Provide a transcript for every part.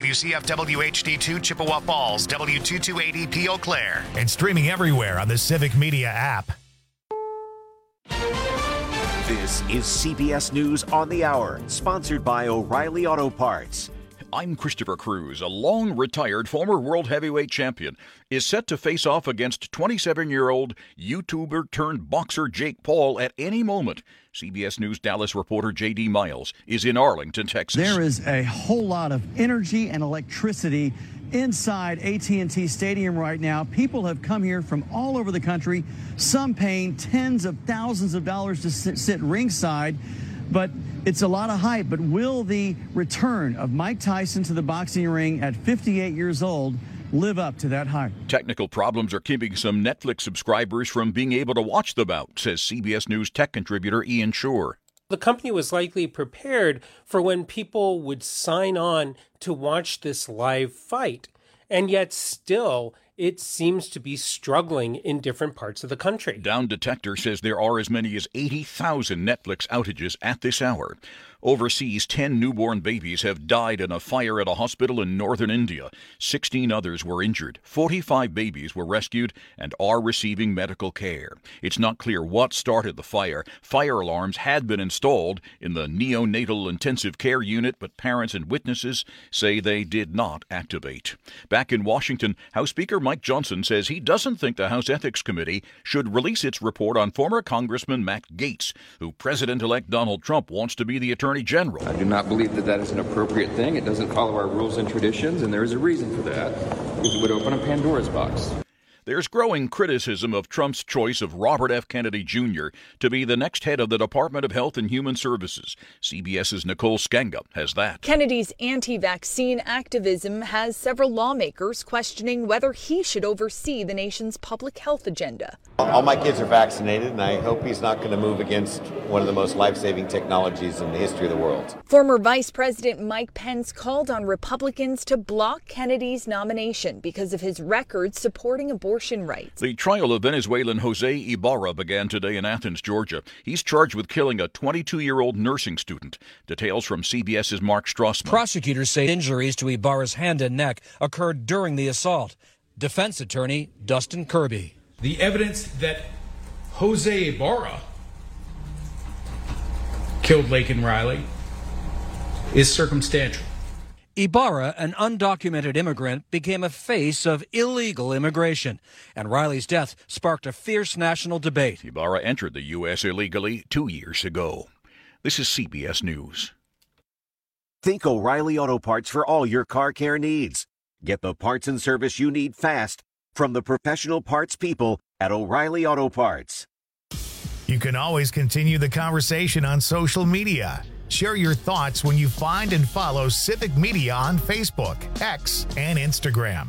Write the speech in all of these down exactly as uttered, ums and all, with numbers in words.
W C F W H D two Chippewa Falls, W two two eighty P Eau Claire, and streaming everywhere on the Civic Media app. This is C B S News on the Hour, sponsored by O'Reilly Auto Parts. I'm Christopher Cruz. A long-retired former world heavyweight champion is set to face off against twenty-seven-year-old YouTuber-turned-boxer Jake Paul at any moment. C B S News Dallas reporter J D Miles is in Arlington, Texas. There is a whole lot of energy and electricity inside A T and T Stadium right now. People have come here from all over the country, some paying tens of thousands of dollars to sit, sit ringside. But it's a lot of hype. But will the return of Mike Tyson to the boxing ring at fifty-eight years old live up to that hype? Technical problems are keeping some Netflix subscribers from being able to watch the bout, says C B S News tech contributor Ian Shore. The company was likely prepared for when people would sign on to watch this live fight. And yet still, it seems to be struggling in different parts of the country. Down Detector says there are as many as eighty thousand Netflix outages at this hour. Overseas, ten newborn babies have died in a fire at a hospital in northern India. sixteen others were injured. forty-five babies were rescued and are receiving medical care. It's not clear what started the fire. Fire alarms had been installed in the neonatal intensive care unit, but parents and witnesses say they did not activate. Back in Washington, House Speaker Mike Johnson says he doesn't think the House Ethics Committee should release its report on former Congressman Matt Gaetz, who President-elect Donald Trump wants to be the Attorney General. I do not believe that that is an appropriate thing. It doesn't follow our rules and traditions, and there is a reason for that. It would open a Pandora's box. There's growing criticism of Trump's choice of Robert F. Kennedy Junior to be the next head of the Department of Health and Human Services. CBS's Nicole Skenga has that. Kennedy's anti-vaccine activism has several lawmakers questioning whether he should oversee the nation's public health agenda. All my kids are vaccinated, and I hope he's not going to move against one of the most life-saving technologies in the history of the world. Former Vice President Mike Pence called on Republicans to block Kennedy's nomination because of his record supporting abortion rights. The trial of Venezuelan Jose Ibarra began today in Athens, Georgia. He's charged with killing a twenty-two-year-old nursing student. Details from CBS's Mark Strassman. Prosecutors say injuries to Ibarra's hand and neck occurred during the assault. Defense attorney Dustin Kirby. The evidence that Jose Ibarra killed Laken Riley is circumstantial. Ibarra, an undocumented immigrant, became a face of illegal immigration, and Riley's death sparked a fierce national debate. Ibarra entered the U S illegally two years ago. This is C B S News. Think O'Reilly Auto Parts for all your car care needs. Get the parts and service you need fast from the professional parts people at O'Reilly Auto Parts. You can always continue the conversation on social media. Share your thoughts when you find and follow Civic Media on Facebook, X, and Instagram.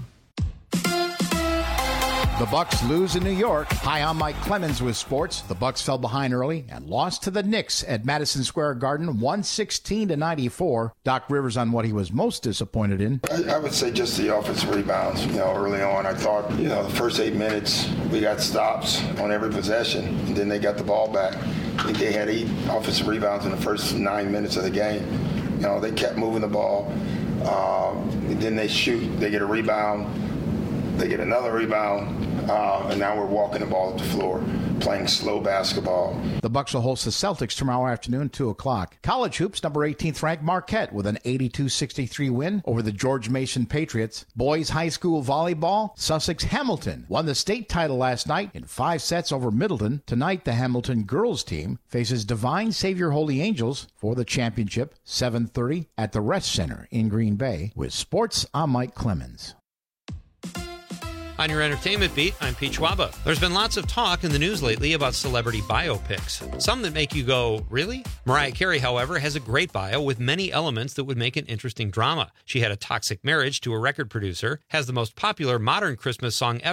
The Bucks lose in New York. Hi, I'm Mike Clemens with sports. The Bucks fell behind early and lost to the Knicks at Madison Square Garden, one sixteen to ninety-four. Doc Rivers on what he was most disappointed in. I, I would say just the offensive rebounds. You know, early on, I thought, you know, the first eight minutes, we got stops on every possession, and then they got the ball back. I think they had eight offensive rebounds in the first nine minutes of the game. You know, they kept moving the ball. Uh, then they shoot. They get a rebound. They get another rebound. Uh, and now we're walking the ball up the floor, playing slow basketball. The Bucks will host the Celtics tomorrow afternoon, two o'clock. College hoops, number eighteenth ranked Marquette with an eighty-two sixty-three win over the George Mason Patriots. Boys high school volleyball, Sussex Hamilton won the state title last night in five sets over Middleton. Tonight, the Hamilton girls team faces Divine Savior Holy Angels for the championship, seven thirty at the Rest Center in Green Bay. With sports, I'm Mike Clemens. On your entertainment beat, I'm Pete Schwaba. There's been lots of talk in the news lately about celebrity biopics. Some that make you go, really? Mariah Carey, however, has a great bio with many elements that would make an interesting drama. She had a toxic marriage to a record producer, has the most popular modern Christmas song ever,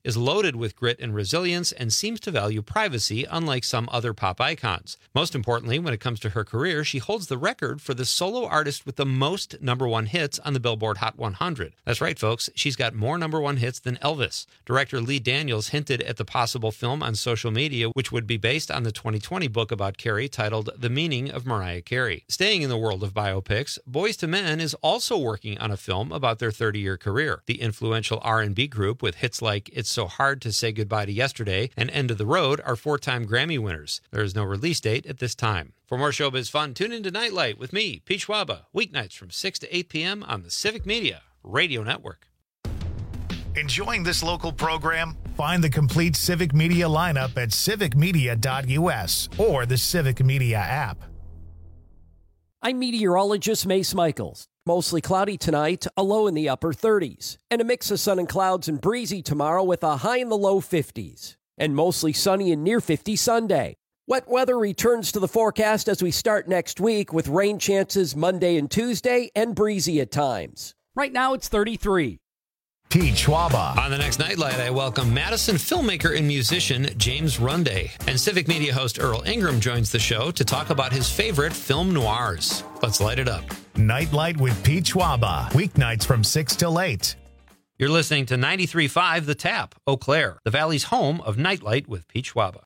is loaded with grit and resilience and seems to value privacy, unlike some other pop icons. Most importantly, when it comes to her career, she holds the record for the solo artist with the most number one hits on the Billboard Hot one hundred. That's right, folks. She's got more number one hits than Elvis. Director Lee Daniels hinted at the possible film on social media, which would be based on the twenty twenty book about Carey titled The Meaning of Mariah Carey. Staying in the world of biopics, Boyz two Men is also working on a film about their thirty-year career. The influential R and B group with hits like It's So Hard to Say Goodbye to Yesterday and End of the Road are four-time Grammy winners. There is no release date at this time. For more showbiz fun, tune into Nightlight with me, Pete Schwaba, weeknights from six to eight p.m. on the Civic Media Radio Network. Enjoying this local program? Find the complete Civic Media lineup at civic media dot u s or the Civic Media app. I'm meteorologist Mace Michaels. Mostly cloudy tonight, a low in the upper thirties, and a mix of sun and clouds and breezy tomorrow with a high in the low fifties, and mostly sunny and near fifty Sunday. Wet weather returns to the forecast as we start next week with rain chances Monday and Tuesday and breezy at times. Right now it's thirty-three. Pete Schwaba. On the next Nightlight, I welcome Madison filmmaker and musician James Runday. And Civic Media host Earl Ingram joins the show to talk about his favorite film noirs. Let's light it up. Nightlight with Pete Schwaba. Weeknights from six till eight. You're listening to ninety-three point five The Tap, Eau Claire, the Valley's home of Nightlight with Pete Schwaba.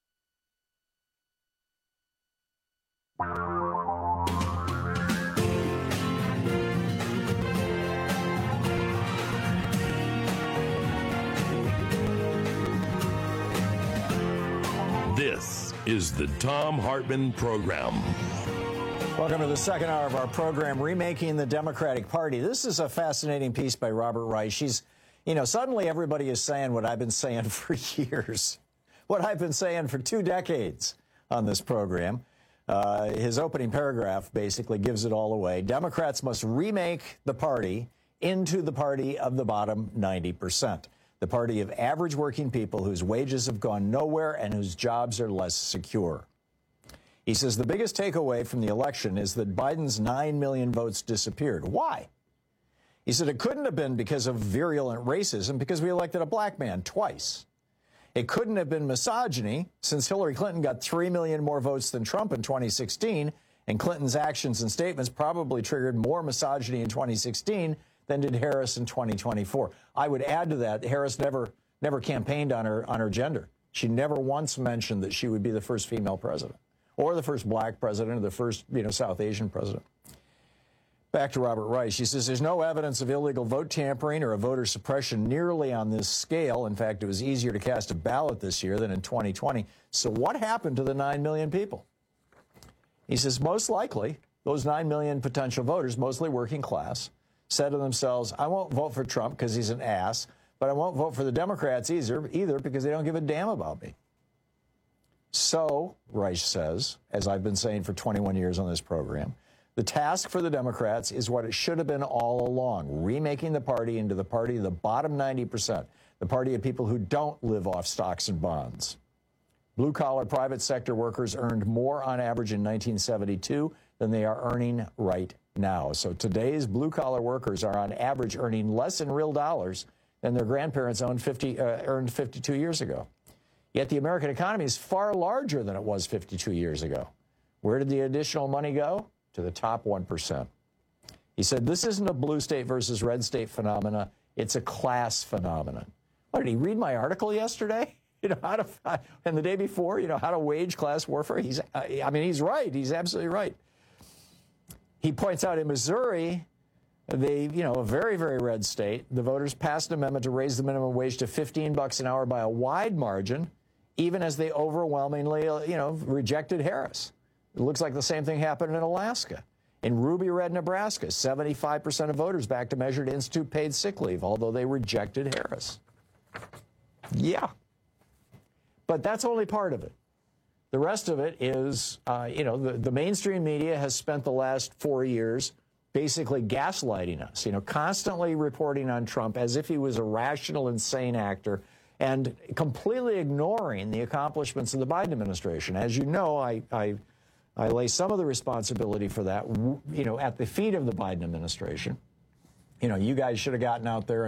This is the Thom Hartmann Program. Welcome to the second hour of our program, Remaking the Democratic Party. This is a fascinating piece by Robert Reich. She's, you know, suddenly everybody is saying what I've been saying for years, what I've been saying for two decades on this program. Uh, his opening paragraph basically gives it all away. Democrats must remake the party into the party of the bottom ninety percent. The party of average working people whose wages have gone nowhere and whose jobs are less secure. He says the biggest takeaway from the election is that Biden's nine million votes disappeared. Why? He said it couldn't have been because of virulent racism, because we elected a black man twice. It couldn't have been misogyny, since Hillary Clinton got three million more votes than Trump in twenty sixteen, and Clinton's actions and statements probably triggered more misogyny in twenty sixteen than did Harris in twenty twenty-four. I would add to that, Harris never never campaigned on her on her gender. She never once mentioned that she would be the first female president, or the first black president, or the first, you know, South Asian president. Back to Robert Reich. She says there's no evidence of illegal vote tampering or a voter suppression nearly on this scale. In fact, it was easier to cast a ballot this year than in twenty twenty. So what happened to the nine million people? He says most likely those nine million potential voters, mostly working class, said to themselves, I won't vote for Trump because he's an ass, but I won't vote for the Democrats either, either because they don't give a damn about me. So, Reich says, as I've been saying for twenty-one years on this program, the task for the Democrats is what it should have been all along, remaking the party into the party of the bottom ninety percent, the party of people who don't live off stocks and bonds. Blue-collar private sector workers earned more on average in nineteen seventy-two than they are earning right now. So today's blue-collar workers are on average earning less in real dollars than their grandparents owned fifty, uh, earned fifty-two years ago. Yet the American economy is far larger than it was fifty-two years ago. Where did the additional money go? To the top one percent. He said, this isn't a blue state versus red state phenomena. It's a class phenomenon. What, did he read my article yesterday? You know, how to, and the day before, you know, how to wage class warfare? He's, I mean, he's right. He's absolutely right. He points out in Missouri, they, you know, a very, very red state, the voters passed an amendment to raise the minimum wage to fifteen bucks an hour by a wide margin, even as they overwhelmingly, you know, rejected Harris. It looks like the same thing happened in Alaska. In Ruby Red, Nebraska, seventy-five percent of voters backed a measure to institute paid sick leave, although they rejected Harris. Yeah. But that's only part of it. The rest of it is, uh, you know, the, the mainstream media has spent the last four years basically gaslighting us, you know, constantly reporting on Trump as if he was a rational, insane actor and completely ignoring the accomplishments of the Biden administration. As you know, I, I, I lay some of the responsibility for that, you know, at the feet of the Biden administration. You know, you guys should have gotten out there and,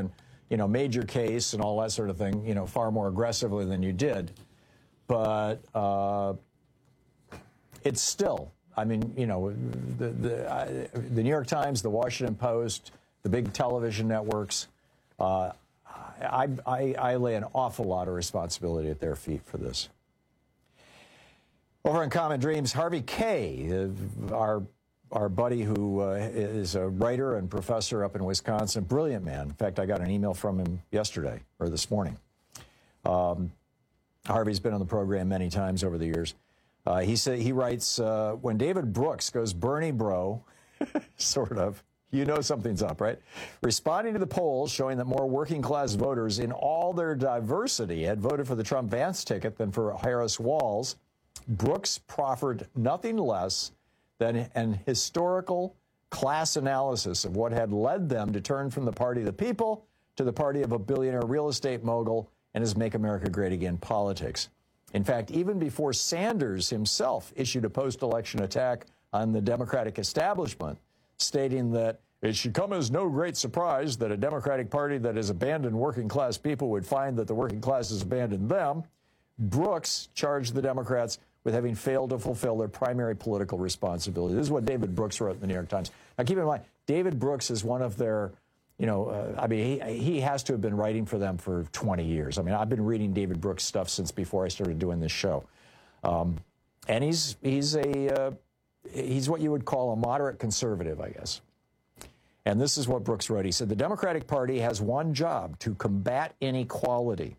you know, made your case and all that sort of thing, you know, far more aggressively than you did. But uh, it's still, I mean, you know, the, the, uh, the New York Times, the Washington Post, the big television networks, uh, I, I, I lay an awful lot of responsibility at their feet for this. Over in Common Dreams, Harvey Kaye, uh, our our buddy who uh, is a writer and professor up in Wisconsin, brilliant man. In fact, I got an email from him yesterday or this morning. Um, Harvey's been on the program many times over the years. Uh, he said he writes, uh, when David Brooks goes Bernie bro, sort of, you know something's up, right? Responding to the polls showing that more working-class voters in all their diversity had voted for the Trump-Vance ticket than for Harris-Walz, Brooks proffered nothing less than an historical class analysis of what had led them to turn from the party of the people to the party of a billionaire real estate mogul and his Make America Great Again politics. In fact, even before Sanders himself issued a post-election attack on the Democratic establishment, stating that it should come as no great surprise that a Democratic Party that has abandoned working-class people would find that the working class has abandoned them, Brooks charged the Democrats with having failed to fulfill their primary political responsibility. This is what David Brooks wrote in the New York Times. Now, keep in mind, David Brooks is one of their, you know, uh, I mean, he, he has to have been writing for them for twenty years. I mean, I've been reading David Brooks stuff since before I started doing this show. Um, and he's, he's, a, uh, he's what you would call a moderate conservative, I guess. And this is what Brooks wrote. He said, the Democratic Party has one job: to combat inequality.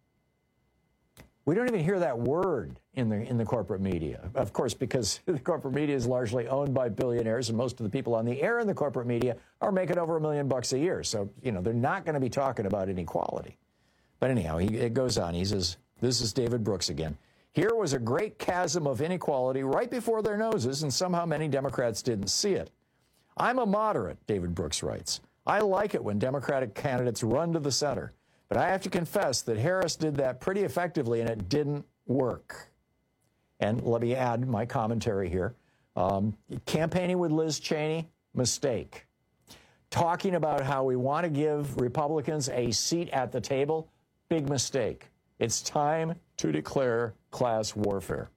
We don't even hear that word in the in the corporate media, of course, because the corporate media is largely owned by billionaires, and most of the people on the air in the corporate media are making over a million bucks a year. So, you know, they're not going to be talking about inequality. But anyhow, he, it goes on. He says, this is David Brooks again. Here was a great chasm of inequality right before their noses, and somehow many Democrats didn't see it. I'm a moderate, David Brooks writes. I like it when Democratic candidates run to the center. But I have to confess that Harris did that pretty effectively, and it didn't work. And let me add my commentary here. Um, campaigning with Liz Cheney, mistake. Talking about how we want to give Republicans a seat at the table, big mistake. It's time to declare class warfare.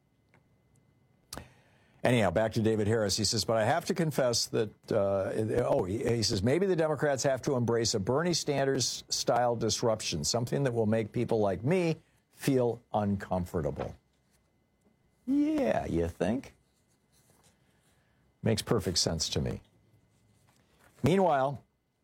Anyhow, back to David Harris. He says, but I have to confess that, uh, oh, he, he says, maybe the Democrats have to embrace a Bernie Sanders-style disruption, something that will make people like me feel uncomfortable. Yeah, you think? Makes perfect sense to me. Meanwhile,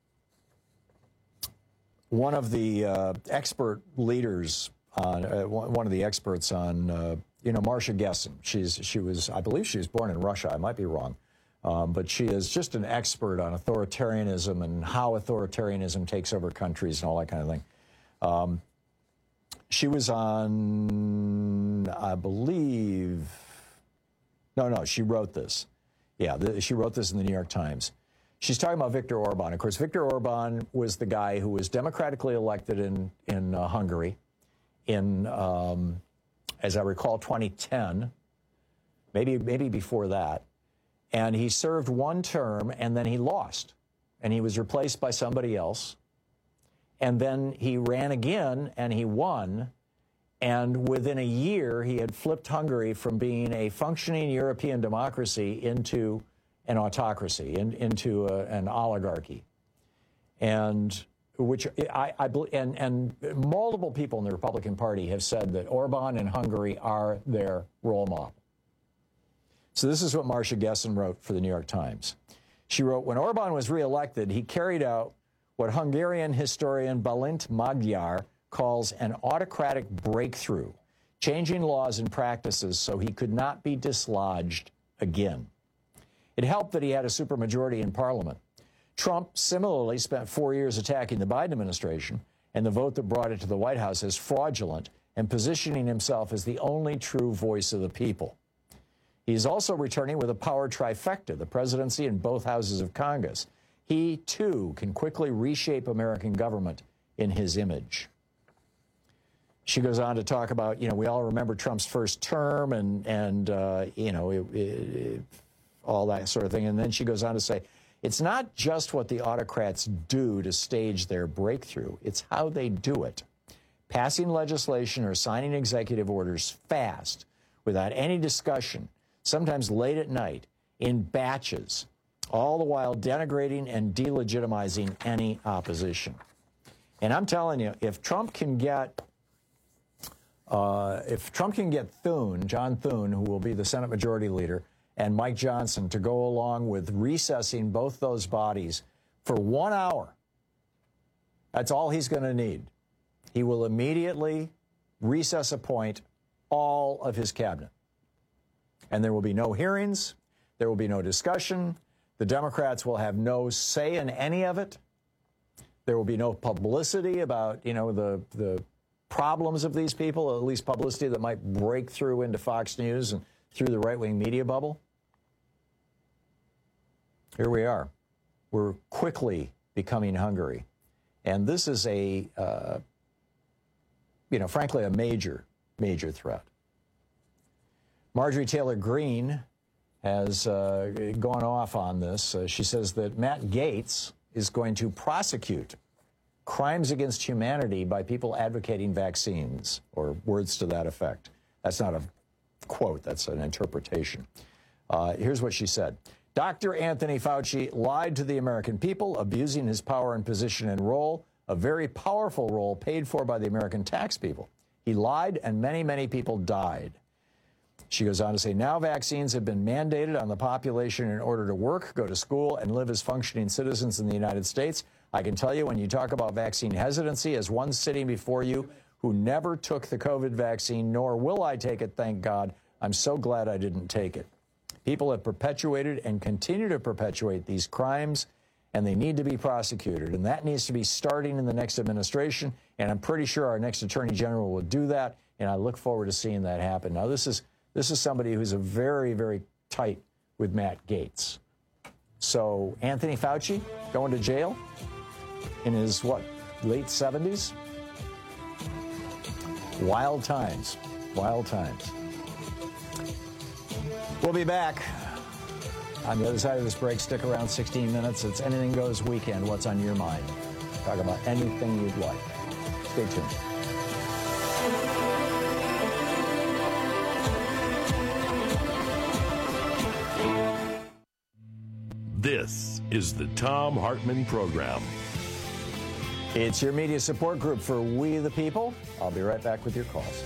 one of the uh, expert leaders, on, uh, one of the experts on uh, You know, Marcia Gessen, she's, she was, I believe she was born in Russia. I might be wrong. Um, but she is just an expert on authoritarianism and how authoritarianism takes over countries and all that kind of thing. Um, she was on, I believe, no, no, she wrote this. Yeah, the, she wrote this in the New York Times. She's talking about Viktor Orban. Of course, Viktor Orban was the guy who was democratically elected in, in uh, Hungary in... Um, as I recall, twenty ten, maybe maybe before that. And he served one term, and then he lost. And he was replaced by somebody else. And then he ran again, and he won. And within a year, he had flipped Hungary from being a functioning European democracy into an autocracy, in, into a, an oligarchy. And... which I, I believe, and, and multiple people in the Republican Party have said that Orban and Hungary are their role model. So this is what Marcia Gessen wrote for the New York Times. She wrote, when Orban was reelected, he carried out what Hungarian historian Balint Magyar calls an autocratic breakthrough, changing laws and practices so he could not be dislodged again. It helped that he had a supermajority in Parliament. Trump similarly spent four years attacking the Biden administration and the vote that brought it to the White House as fraudulent and positioning himself as the only true voice of the people. He's also returning with a power trifecta, the presidency and both houses of Congress. He, too, can quickly reshape American government in his image. She goes on to talk about, you know, we all remember Trump's first term and, and uh, you know, it, it, all that sort of thing. And then she goes on to say, It's not just what the autocrats do to stage their breakthrough. It's how they do it. Passing legislation or signing executive orders fast, without any discussion, sometimes late at night, in batches, all the while denigrating and delegitimizing any opposition. And I'm telling you, if Trump can get, uh, if Trump can get Thune, John Thune, who will be the Senate Majority Leader, and Mike Johnson to go along with recessing both those bodies for one hour, that's all he's going to need. He will immediately recess appoint all of his cabinet. And there will be no hearings. There will be no discussion. The Democrats will have no say in any of it. There will be no publicity about, you know, the, the problems of these people, at least publicity that might break through into Fox News and through the right-wing media bubble. Here we are. We're quickly becoming Hungary. And this is a, uh, you know, frankly, a major, major threat. Marjorie Taylor Greene has uh, gone off on this. Uh, she says that Matt Gaetz is going to prosecute crimes against humanity by people advocating vaccines, or words to that effect. That's not a quote, that's an interpretation. Uh, here's what she said. Doctor Anthony Fauci lied to the American people, abusing his power and position and role, a very powerful role paid for by the American tax people. He lied, and many, many people died. She goes on to say, now vaccines have been mandated on the population in order to work, go to school, and live as functioning citizens in the United States. I can tell you, when you talk about vaccine hesitancy, as one sitting before you who never took the COVID vaccine, nor will I take it, thank God, I'm so glad I didn't take it. People have perpetuated and continue to perpetuate these crimes, and they need to be prosecuted. And that needs to be starting in the next administration, and I'm pretty sure our next Attorney General will do that, and I look forward to seeing that happen. Now, this is this is somebody who's a very, very tight with Matt Gaetz. So Anthony Fauci going to jail in his, what, late seventies? Wild times. Wild times. We'll be back on the other side of this break. Stick around sixteen minutes. It's Anything Goes Weekend. What's on your mind? Talk about anything you'd like. Stay tuned. This is the Thom Hartmann Program. It's your media support group for We the People. I'll be right back with your calls.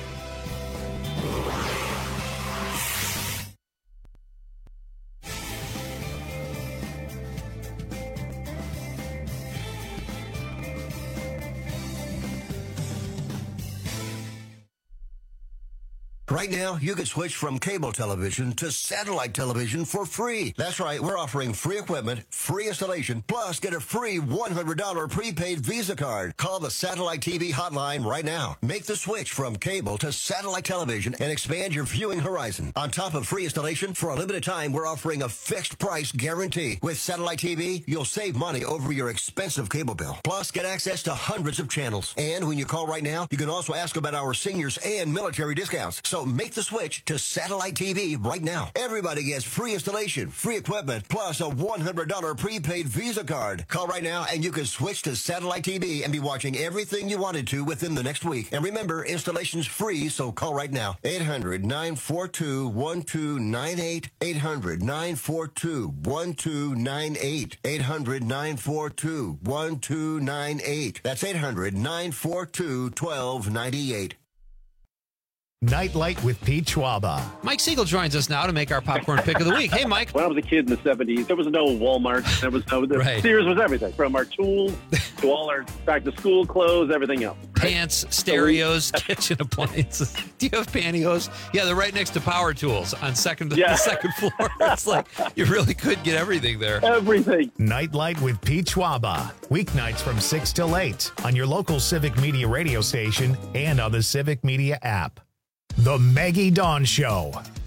Right now, you can switch from cable television to satellite television for free. That's right, we're offering free equipment, free installation, plus get a free one hundred dollars prepaid Visa card. Call the Satellite T V hotline right now. Make the switch from cable to satellite television and expand your viewing horizon. On top of free installation, for a limited time, we're offering a fixed price guarantee. With Satellite T V, you'll save money over your expensive cable bill. Plus, get access to hundreds of channels. And when you call right now, you can also ask about our seniors and military discounts. So make the switch to Satellite T V right now. Everybody gets free installation, free equipment, plus a one hundred dollars prepaid Visa card. Call right now and you can switch to Satellite T V and be watching everything you wanted to within the next week. And remember, installation's free, so call right now. eight hundred, nine four two, one two nine eight. eight hundred, nine four two, one two nine eight. eight hundred, nine four two, one two nine eight. That's eight hundred, nine four two, one two nine eight. Nightlight with Pete Schwaba. Mike Siegel joins us now to make our popcorn pick of the week. Hey, Mike. When I was a kid in the seventies, there was no Walmart. There was no, the Right. Sears was everything, from our tools to all our back-to-school clothes, everything else. Pants, stereos, kitchen appliances. Do you have pantyhose? Yeah, they're right next to power tools on second Yeah. the second floor. It's like you really could get everything there. Everything. Nightlight with Pete Schwaba. Weeknights from six till eight on your local Civic Media radio station and on the Civic Media app. The Maggie Dawn Show.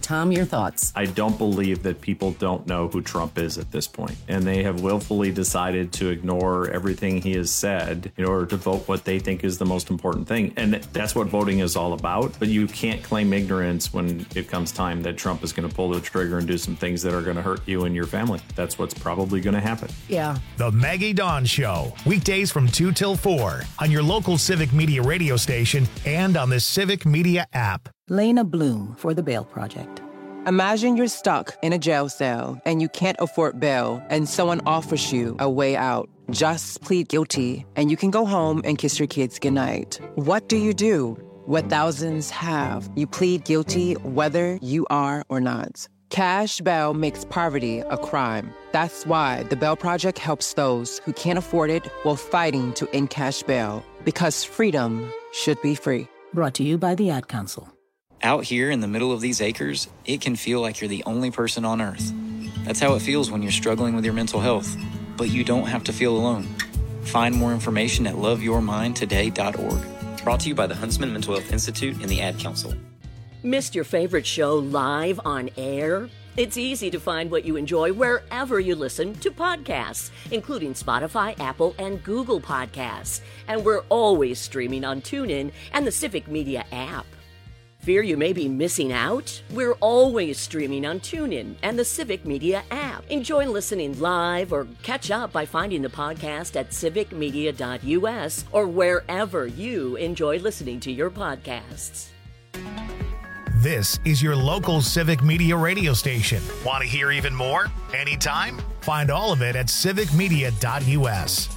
Tom, your thoughts? I don't believe that people don't know who Trump is at this point, and they have willfully decided to ignore everything he has said in order to vote what they think is the most important thing. And that's what voting is all about. But you can't claim ignorance when it comes time that Trump is going to pull the trigger and do some things that are going to hurt you and your family. That's what's probably going to happen. Yeah. The Maggie Dawn Show, weekdays from two till four on your local Civic Media radio station and on the Civic Media app. Lena Bloom for the Bail Project. Imagine you're stuck in a jail cell and you can't afford bail and someone offers you a way out. Just plead guilty and you can go home and kiss your kids goodnight. What do you do? What thousands have. You plead guilty whether you are or not. Cash bail makes poverty a crime. That's why the Bail Project helps those who can't afford it while fighting to end cash bail. Because freedom should be free. Brought to you by the Ad Council. Out here in the middle of these acres, it can feel like you're the only person on Earth. That's how it feels when you're struggling with your mental health. But you don't have to feel alone. Find more information at love your mind today dot org. Brought to you by the Huntsman Mental Health Institute and the Ad Council. Missed your favorite show live on air? It's easy to find what you enjoy wherever you listen to podcasts, including Spotify, Apple, and Google Podcasts. And we're always streaming on TuneIn and the Civic Media app. Fear you may be missing out? We're always streaming on TuneIn and the Civic Media app. Enjoy listening live or catch up by finding the podcast at civic media dot u s or wherever you enjoy listening to your podcasts. This is your local Civic Media radio station. Want to hear even more? Anytime? Find all of it at civic media dot u s.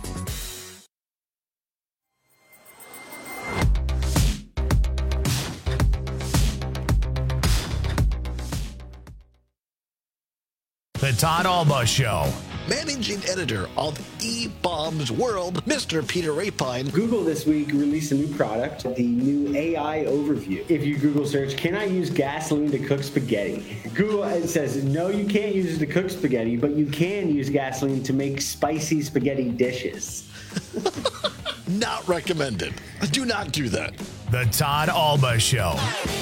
The Todd Alba Show. Managing editor of E-Bombs World, Mister Peter Rapine. Google this week released a new product, the new A I overview. If you Google search, can I use gasoline to cook spaghetti? Google it says, no, you can't use it to cook spaghetti, but you can use gasoline to make spicy spaghetti dishes. Not recommended. Do not do that. The Todd Alba Show.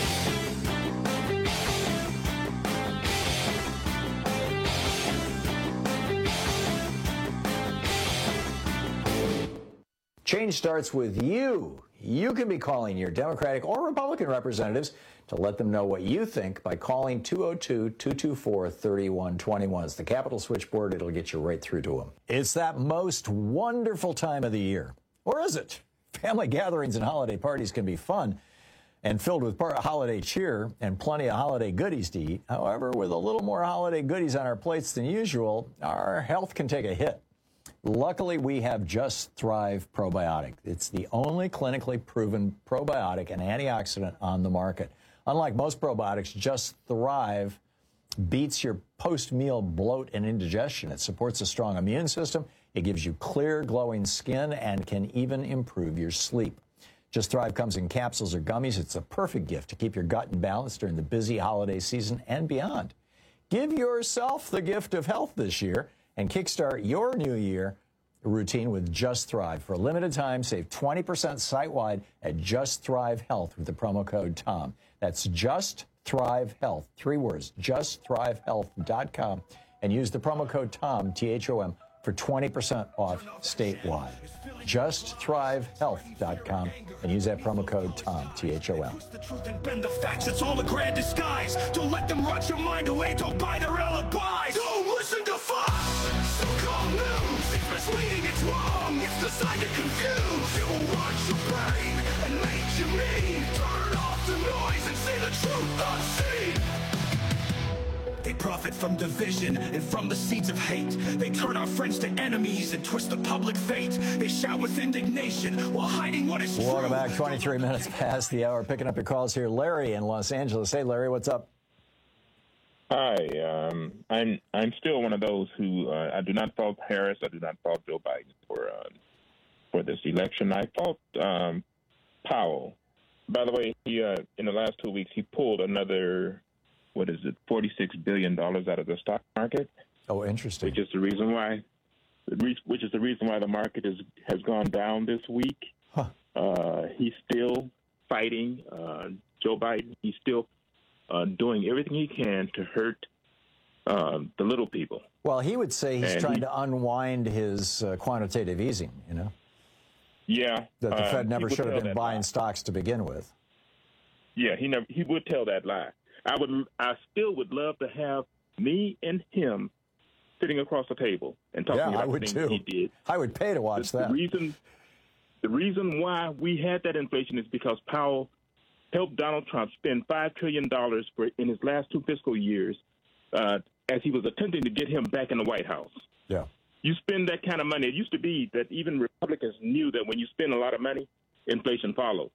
Change starts with you. You can be calling your Democratic or Republican representatives to let them know what you think by calling two oh two, two two four, three one two one. It's the Capitol switchboard. It'll get you right through to them. It's that most wonderful time of the year. Or is it? Family gatherings and holiday parties can be fun and filled with holiday cheer and plenty of holiday goodies to eat. However, with a little more holiday goodies on our plates than usual, our health can take a hit. Luckily, we have Just Thrive Probiotic. It's the only clinically proven probiotic and antioxidant on the market. Unlike most probiotics, Just Thrive beats your post-meal bloat and indigestion. It supports a strong immune system. It gives you clear, glowing skin and can even improve your sleep. Just Thrive comes in capsules or gummies. It's a perfect gift to keep your gut in balance during the busy holiday season and beyond. Give yourself the gift of health this year and kickstart your new year routine with Just Thrive. For a limited time, save twenty percent site-wide at Just Thrive Health with the promo code TOM. That's Just Thrive Health, three words, just thrive health dot com, and use the promo code TOM, T H O M, for twenty percent off statewide. just thrive health dot com and use that promo code TOM, T H O M. The truth and bend the facts, it's all a grand disguise. Don't let them rot your mind away, don't buy their alibis. Don't listen to Fox, so-called news. It's misleading, it's wrong, it's designed to confuse. It will watch your brain and make you mean. Turn off the noise and say the truth unseen. They profit from division and from the seeds of hate. They turn our friends to enemies and twist the public fate. They shout with indignation while hiding what is true. Welcome back. twenty-three minutes past the hour. Picking up your calls here. Larry in Los Angeles. Hey, Larry, what's up? Hi. Um, I'm I'm still one of those who uh, I do not fault Harris. I do not fault Joe Biden for uh, for this election. I fault um, Powell. By the way, he uh, in the last two weeks he pulled another. What is it, forty-six billion dollars out of the stock market. Oh, interesting. Which is the reason why, which is the reason why the market is, has gone down this week. Huh. Uh, he's still fighting uh, Joe Biden. He's still uh, doing everything he can to hurt uh, the little people. Well, he would say he's and trying he, to unwind his uh, quantitative easing, you know? Yeah. That the uh, Fed never should have been buying lie. stocks to begin with. Yeah, he never. He would tell that lie. I would. I still would love to have me and him sitting across the table and talking yeah, about I would the too. things he did. I would pay to watch the, that. The reason, the reason why we had that inflation is because Powell helped Donald Trump spend five trillion dollars for in his last two fiscal years, uh, as he was attempting to get him back in the White House. Yeah. You spend that kind of money. It used to be that even Republicans knew that when you spend a lot of money, inflation follows.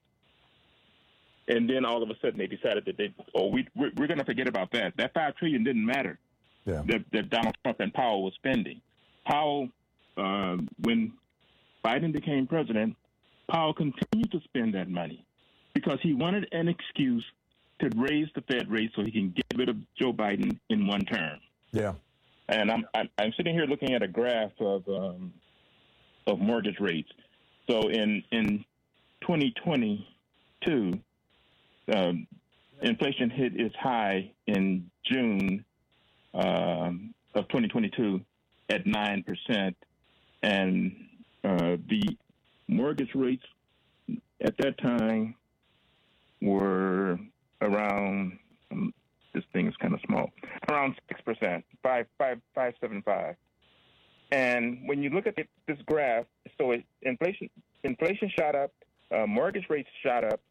And then all of a sudden they decided that they, oh, we, we're, we're going to forget about that. That five trillion dollars didn't matter yeah. that, that Donald Trump and Powell was spending. Powell, uh, when Biden became president, Powell continued to spend that money because he wanted an excuse to raise the Fed rate so he can get rid of Joe Biden in one term. Yeah. And I'm I'm, I'm sitting here looking at a graph of um, of mortgage rates. So in in twenty twenty-two. Um, inflation hit its high in June um, of twenty twenty-two at nine percent, and uh, the mortgage rates at that time were around, um, this thing is kind of small, around six percent, five, five, five, seven, five. And when you look at this graph, so it, inflation inflation shot up, uh, mortgage rates shot up,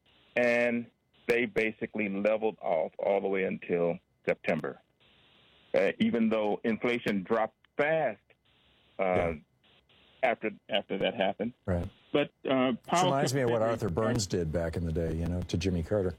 and they basically leveled off all the way until September, uh, even though inflation dropped fast uh, yeah. after after that happened. Right. But uh, Powell reminds me of what Arthur Burns did back in the day, you know, to Jimmy Carter.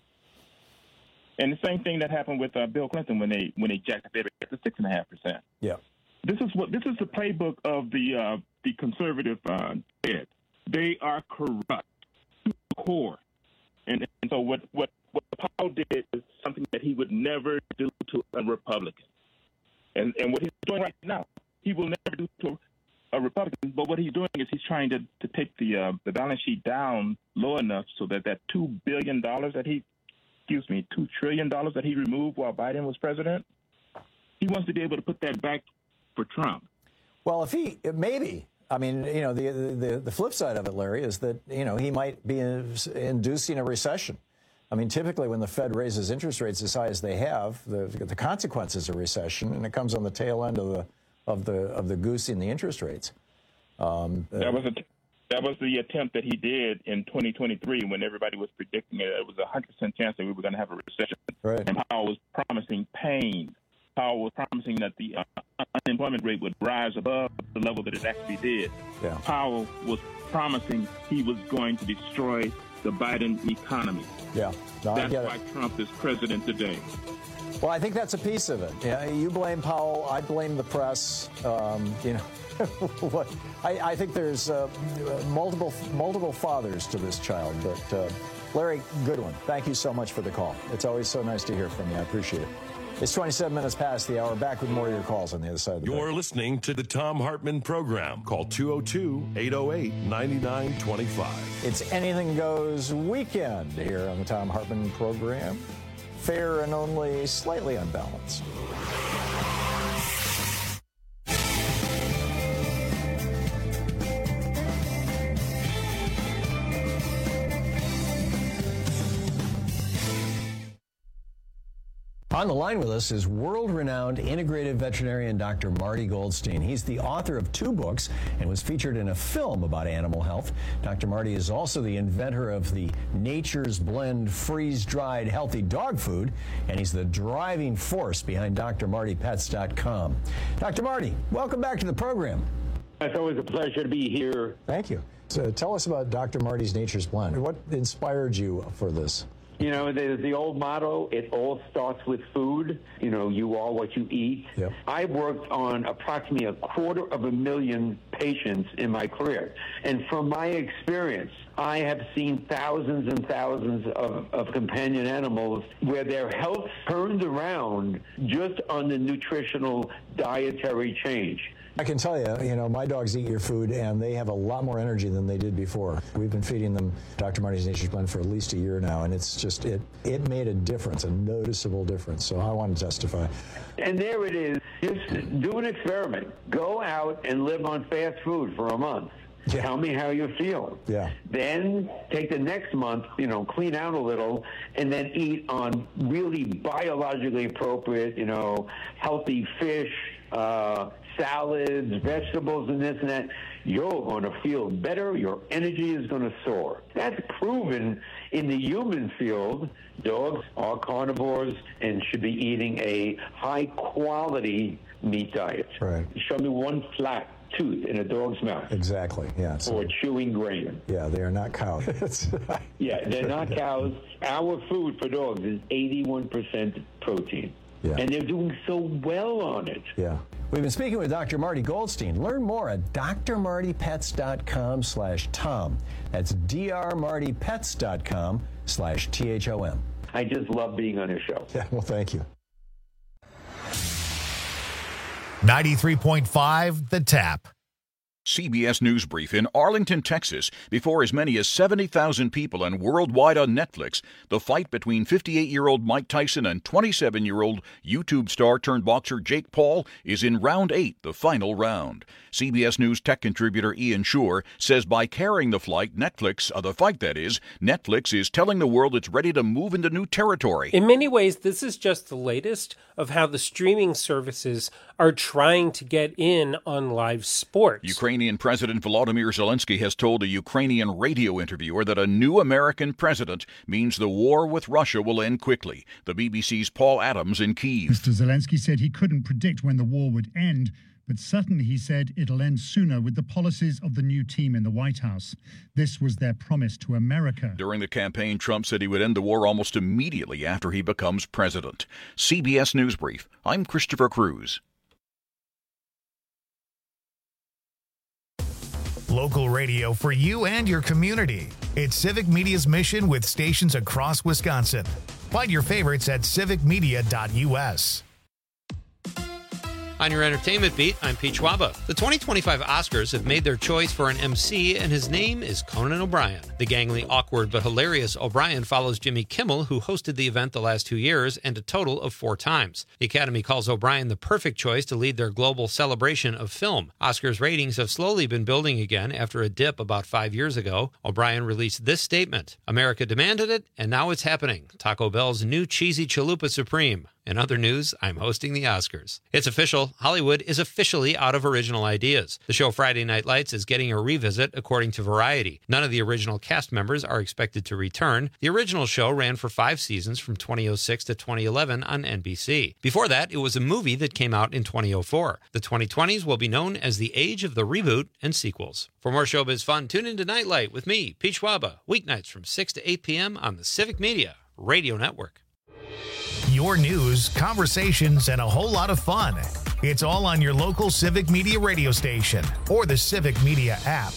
And the same thing that happened with uh, Bill Clinton when they when they jacked the Fed rate to six and a half percent. Yeah. This is what this is the playbook of the uh, the conservative uh, Fed. They are corrupt to the core. And, and so what, what, what Powell did is something that he would never do to a Republican. And and what he's doing right now, he will never do to a Republican. But what he's doing is he's trying to, to take the uh, the balance sheet down low enough so that that two billion dollars that he, excuse me, two trillion dollars that he removed while Biden was president, he wants to be able to put that back for Trump. Well, if he, maybe. I mean, you know, the, the the flip side of it, Larry, is that, you know, he might be inducing a recession. I mean, typically when the Fed raises interest rates as high as they have, the the consequence is a recession, and it comes on the tail end of the of the of the goosing the interest rates. Um, that was a, that was the attempt that he did in twenty twenty-three when everybody was predicting it. It was a one hundred percent chance that we were going to have a recession. Right. And Powell was promising pain. Powell was promising that the uh, unemployment rate would rise above the level that it actually did. Yeah. Powell was promising he was going to destroy the Biden economy. Yeah, no, that's I get why it. Trump is president today. Well, I think that's a piece of it. Yeah, you blame Powell, I blame the press. Um, you know, what, I, I think there's uh, multiple multiple fathers to this child. But uh, Larry Goodwin, thank you so much for the call. It's always so nice to hear from you. I appreciate it. It's twenty-seven minutes past the hour. Back with more of your calls on the other side of the You're break. listening to the Tom Hartman Program. Call two oh two, eight oh eight, nine nine two five. It's Anything Goes weekend here on the Tom Hartman Program. Fair and only slightly unbalanced. On the line with us is world-renowned integrative veterinarian Doctor Marty Goldstein. He's the author of two books and was featured in a film about animal health. Doctor Marty is also the inventor of the Nature's Blend freeze-dried healthy dog food, and he's the driving force behind D R Marty Pets dot com. Doctor Marty, welcome back to the program. It's always a pleasure to be here. Thank you. So tell us about Doctor Marty's Nature's Blend. What inspired you for this? You know, the, the old motto, it all starts with food. You know, you are what you eat. Yep. I worked on approximately a quarter of a million patients in my career. And from my experience, I have seen thousands and thousands of, of companion animals where their health turned around just on the nutritional dietary change. I can tell you, you know, my dogs eat your food, and they have a lot more energy than they did before. We've been feeding them Doctor Marty's Nature's Blend for at least a year now, and it's just, it, it made a difference, a noticeable difference. So I want to testify. And there it is. Just do an experiment. Go out and live on fast food for a month. Yeah. Tell me how you feel. Yeah. Then take the next month, you know, clean out a little, and then eat on really biologically appropriate, you know, healthy fish, uh, salads, vegetables, and this and that. You're going to feel better. Your energy is going to soar. That's proven in the human field. Dogs are carnivores and should be eating a high-quality meat diet. Right. Show me one flat tooth in a dog's mouth. Exactly, yeah. So, or chewing grain. Yeah, they are not cows. Yeah, they're not cows. Our food for dogs is eighty-one percent protein. Yeah. And they're doing so well on it. Yeah. We've been speaking with Doctor Marty Goldstein. Learn more at d r marty pets dot com slash tom. That's d r marty pets dot com slash T H O M. I just love being on your show. Yeah, well, thank you. ninety-three point five The Tap. C B S News Brief in Arlington, Texas. Before as many as seventy thousand people and worldwide on Netflix, the fight between fifty-eight-year-old Mike Tyson and twenty-seven-year-old YouTube star turned boxer Jake Paul is in round eight, the final round. C B S News tech contributor Ian Schur says by carrying the fight, Netflix, uh, the fight that is, Netflix is telling the world it's ready to move into new territory. In many ways, this is just the latest of how the streaming services are trying to get in on live sports. Ukrainian President Volodymyr Zelensky has told a Ukrainian radio interviewer that a new American president means the war with Russia will end quickly. The B B C's Paul Adams in Kyiv. Mister Zelensky said he couldn't predict when the war would end, but certainly he said it'll end sooner with the policies of the new team in the White House. This was their promise to America. During the campaign, Trump said he would end the war almost immediately after he becomes president. C B S News Brief. I'm Christopher Cruz. Local radio for you and your community. It's Civic Media's mission with stations across Wisconsin. Find your favorites at civic media dot u s. On your entertainment beat, I'm Pete Schwaba. The twenty twenty-five Oscars have made their choice for an M C, and his name is Conan O'Brien. The gangly, awkward, but hilarious O'Brien follows Jimmy Kimmel, who hosted the event the last two years and a total of four times. The Academy calls O'Brien the perfect choice to lead their global celebration of film. Oscars ratings have slowly been building again after a dip about five years ago. O'Brien released this statement: America demanded it, and now it's happening. Taco Bell's new cheesy Chalupa Supreme. In other news, I'm hosting the Oscars. It's official. Hollywood is officially out of original ideas. The show Friday Night Lights is getting a revisit, according to Variety. None of the original cast members are expected to return. The original show ran for five seasons from twenty oh six to twenty eleven on N B C. Before that, it was a movie that came out in twenty oh four. The twenty twenties will be known as the age of the reboot and sequels. For more showbiz fun, tune into Nightlight with me, Pete Schwaba, weeknights from six to eight p.m. on the Civic Media Radio Network. Your news, conversations, and a whole lot of fun. It's all on your local Civic Media radio station or the Civic Media app.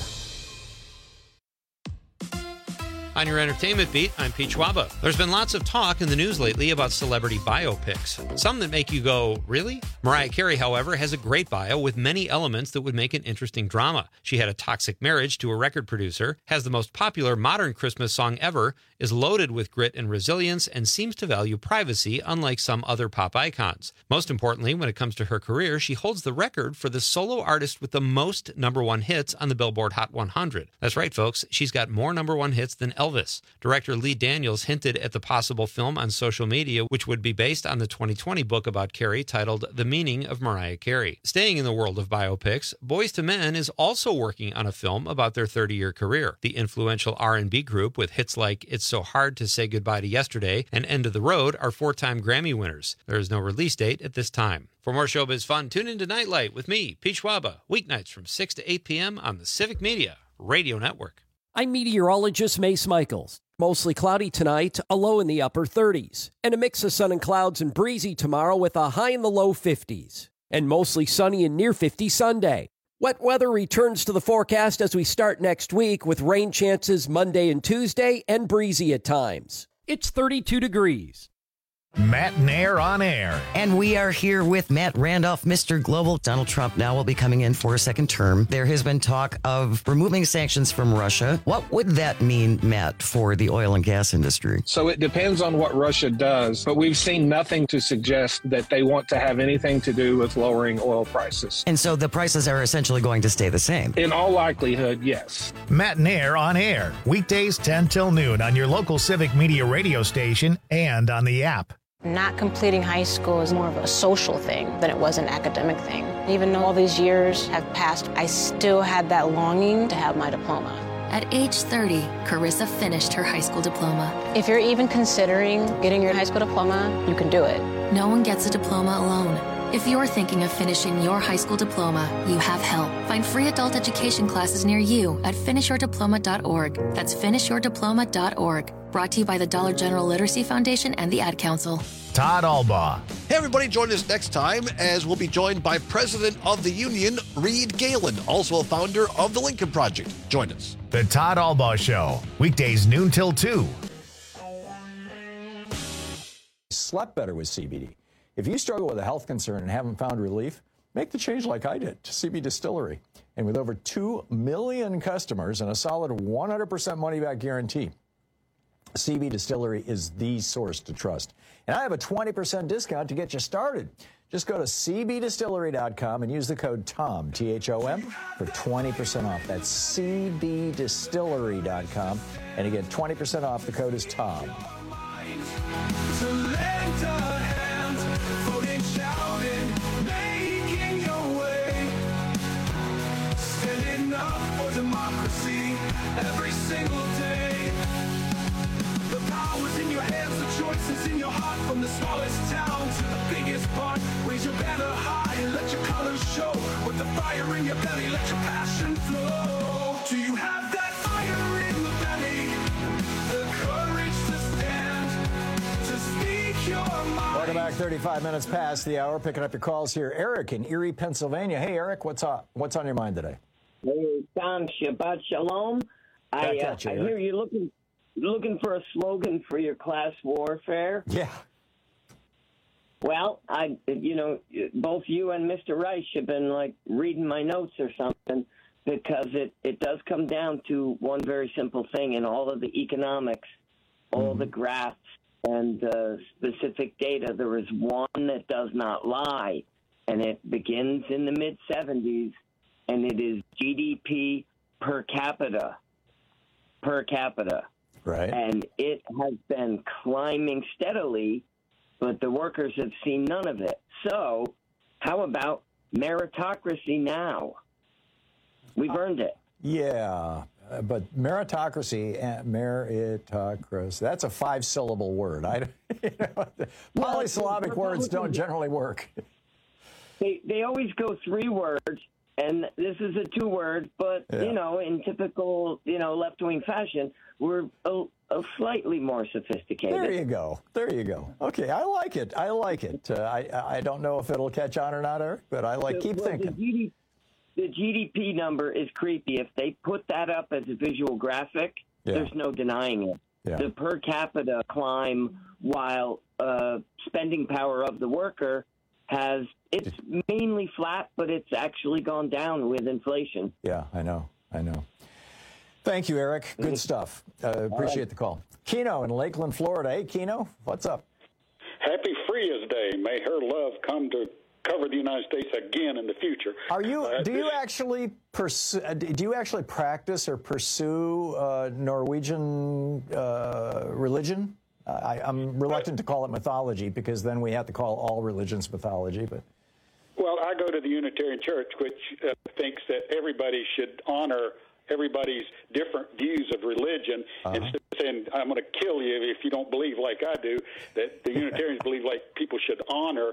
On your entertainment beat, I'm Pete Schwaba. There's been lots of talk in the news lately about celebrity biopics. Some that make you go, really? Mariah Carey, however, has a great bio with many elements that would make an interesting drama. She had a toxic marriage to a record producer, has the most popular modern Christmas song ever, is loaded with grit and resilience, and seems to value privacy, unlike some other pop icons. Most importantly, when it comes to her career, she holds the record for the solo artist with the most number one hits on the Billboard Hot one hundred. That's right, folks. She's got more number one hits than Elvis. Director Lee Daniels hinted at the possible film on social media, which would be based on the twenty twenty book about Carey titled The Meaning of Mariah Carey. Staying in the world of biopics, Boyz two Men is also working on a film about their thirty-year career. The influential R and B group with hits like It's So Hard to Say Goodbye to Yesterday and End of the Road are four-time Grammy winners. There is no release date at this time. For more showbiz fun, tune into Nightlight with me, Pete Schwaba, weeknights from six to eight p.m. on the Civic Media Radio Network. I'm meteorologist Mace Michaels. Mostly cloudy tonight, a low in the upper thirties, and a mix of sun and clouds and breezy tomorrow with a high in the low fifties, and mostly sunny and near fifty Sunday. Wet weather returns to the forecast as we start next week with rain chances Monday and Tuesday and breezy at times. It's thirty-two degrees. Matt Nair on Air. And we are here with Matt Randolph, Mister Global. Donald Trump now will be coming in for a second term. There has been talk of removing sanctions from Russia. What would that mean, Matt, for the oil and gas industry? So it depends on what Russia does, but we've seen nothing to suggest that they want to have anything to do with lowering oil prices. And so the prices are essentially going to stay the same? In all likelihood, yes. Matt Nair on Air, weekdays ten till noon on your local Civic Media radio station and on the app. Not completing high school is more of a social thing than it was an academic thing. Even though all these years have passed, I still had that longing to have my diploma. At age thirty, Carissa finished her high school diploma. If you're even considering getting your high school diploma, you can do it. No one gets a diploma alone. If you're thinking of finishing your high school diploma, you have help. Find free adult education classes near you at finish your diploma dot org. That's finish your diploma dot org. Brought to you by the Dollar General Literacy Foundation and the Ad Council. Todd Albaugh. Hey, everybody, join us next time as we'll be joined by President of the Union, Reed Galen, also a founder of the Lincoln Project. Join us. The Todd Albaugh Show, weekdays noon till two. Slept better with C B D. If you struggle with a health concern and haven't found relief, make the change like I did to C B Distillery. And with over two million customers and a solid one hundred percent money-back guarantee, C B Distillery is the source to trust. And I have a twenty percent discount to get you started. Just go to C B distillery dot com and use the code TOM, T H O M, for twenty percent off. That's C B distillery dot com. And again, twenty percent off. The code is TOM. Democracy every single day. The power's in your hands, the choices in your heart. From the smallest town to the biggest part, raise your banner high and let your colors show. With the fire in your belly, let your passion flow. Do you have that fire in the belly? The courage to stand, to speak your mind. Welcome back. thirty-five minutes past the hour. Picking up your calls here. Eric in Erie, Pennsylvania. Hey, Eric, what's up? What's on your mind today? Hey, Tom, Shabbat Shalom. I, uh, I hear you looking looking for a slogan for your class warfare. Yeah. Well, I, you know, both you and Mister Reich have been like reading my notes or something, because it, it does come down to one very simple thing in all of the economics, all mm-hmm. the graphs and uh, specific data. There is one that does not lie, and it begins in the mid seventies. And it is G D P per capita, per capita. Right. And it has been climbing steadily, but the workers have seen none of it. So how about meritocracy now? We've earned it. Yeah, uh, but meritocracy, uh, meritocracy, that's a five-syllable word. I, you know, polysyllabic words don't generally work. They, they always go three words. And this is a two-word, but, yeah. you know, in typical, you know, left-wing fashion, we're a, a slightly more sophisticated. There you go. There you go. Okay, I like it. I like it. Uh, I I don't know if it'll catch on or not, Eric, but I like keep well, thinking. The G D P, the G D P number is creepy. If they put that up as a visual graphic, yeah. there's no denying it. Yeah. The per capita climb, while uh, spending power of the worker has, it's mainly flat, but it's actually gone down with inflation. Yeah, I know. I know. Thank you, Eric. Good mm-hmm. stuff. Uh, appreciate right. the call. Keno in Lakeland, Florida. Hey, Keno, what's up? Happy Fria's Day. May her love come to cover the United States again in the future. Are you? Uh, do you actually pursue? Do you actually practice or pursue uh, Norwegian uh, religion? I, I'm reluctant to call it mythology, because then we have to call all religions mythology. But well, I go to the Unitarian Church, which uh, thinks that everybody should honor everybody's different views of religion. Uh-huh. Instead of saying, I'm going to kill you if you don't believe like I do, that the Unitarians believe like people should honor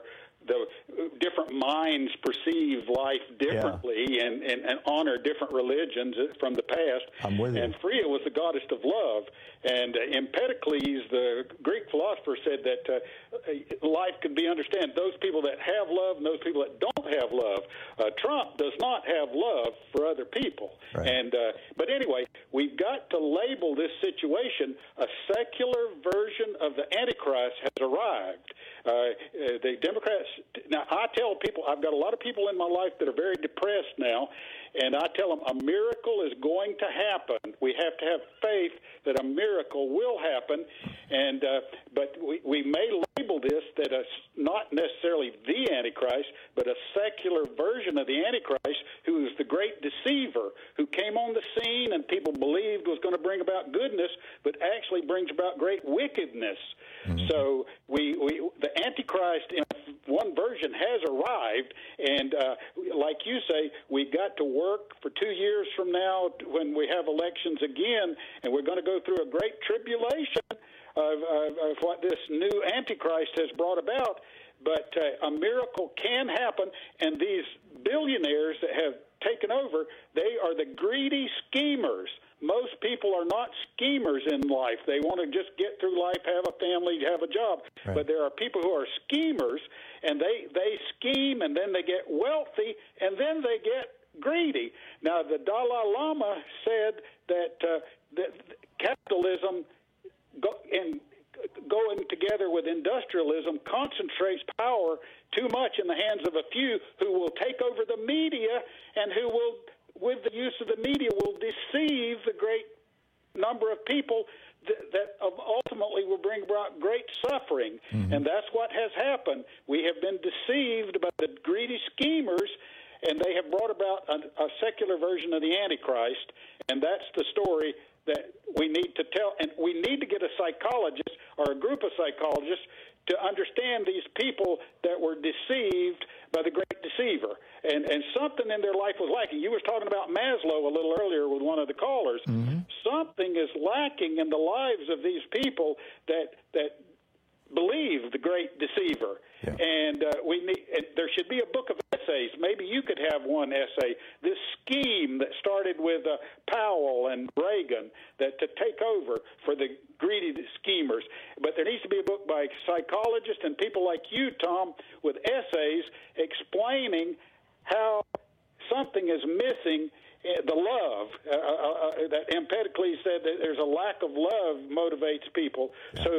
the different minds perceive life differently yeah. and, and, and honor different religions from the past. I'm with you. And Freya was the goddess of love. And uh, Empedocles, the Greek philosopher, said that uh, life could be understood. Those people that have love and those people that don't have love. Uh, Trump does not have love for other people. Right. And uh, but anyway, we've got to label this situation a secular version of the Antichrist has arrived. Uh, the Democrats, now I tell people, I've got a lot of people in my life that are very depressed now, and I tell them a miracle is going to happen. We have to have faith that a miracle will happen, and uh, but we, we may label this that a, not necessarily the Antichrist, but a secular version of the Antichrist who is the great deceiver, who came on the scene and people believed was going to bring about goodness, but actually brings about great wickedness. Mm-hmm. So we, we the Antichrist in one version has arrived, and uh, like you say, we've got to work for two years from now when we have elections again, and we're going to go through a great tribulation of, of, of what this new Antichrist has brought about. But uh, a miracle can happen, and these billionaires that have taken over, they are the greedy schemers. Most people are not schemers in life. They want to just get through life, have a family, have a job. Right. But there are people who are schemers, and they, they scheme, and then they get wealthy, and then they get greedy. Now, the Dalai Lama said that, uh, that capitalism go, in, going together with industrialism concentrates power too much in the hands of a few who will take over the media and who will, with the use of the media, will deceive the great number of people that, that ultimately will bring about great suffering. Mm-hmm. And that's what has happened. We have been deceived by the greedy schemers, and they have brought about a, a secular version of the Antichrist, and that's the story that we need to tell. And we need to get a psychologist or a group of psychologists to understand these people that were deceived by the great deceiver. And, and something in their life was lacking. You were talking about Maslow a little earlier with one of the callers. Mm-hmm. Something is lacking in the lives of these people that that believe the great deceiver. Yeah. And uh, we need. And there should be a book of essays. Maybe you could have one essay. This scheme that started with uh, Powell and Reagan that to take over for the greedy schemers. But there needs to be a book by psychologists and people like you, Tom, with essays explaining how something is missing. The love uh, uh, that Empedocles said that there's a lack of love motivates people. Yeah. So,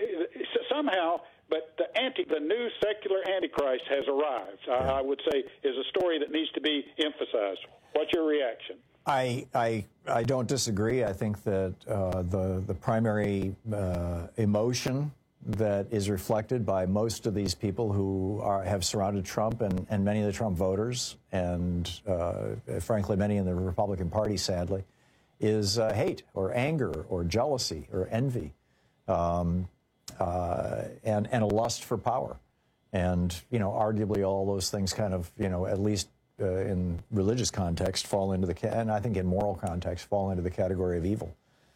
so somehow, but the anti, the new secular Antichrist has arrived. Yeah. I, I would say is a story that needs to be emphasized. What's your reaction? I I, I don't disagree. I think that uh, the the primary uh, emotion that is reflected by most of these people who are, have surrounded Trump and, and many of the Trump voters, and uh, frankly, many in the Republican Party, sadly, is uh, hate or anger or jealousy or envy, um, uh, and, and a lust for power. And, you know, arguably all those things kind of, you know, at least uh, in religious context fall into the, ca- and I think in moral context, fall into the category of evil.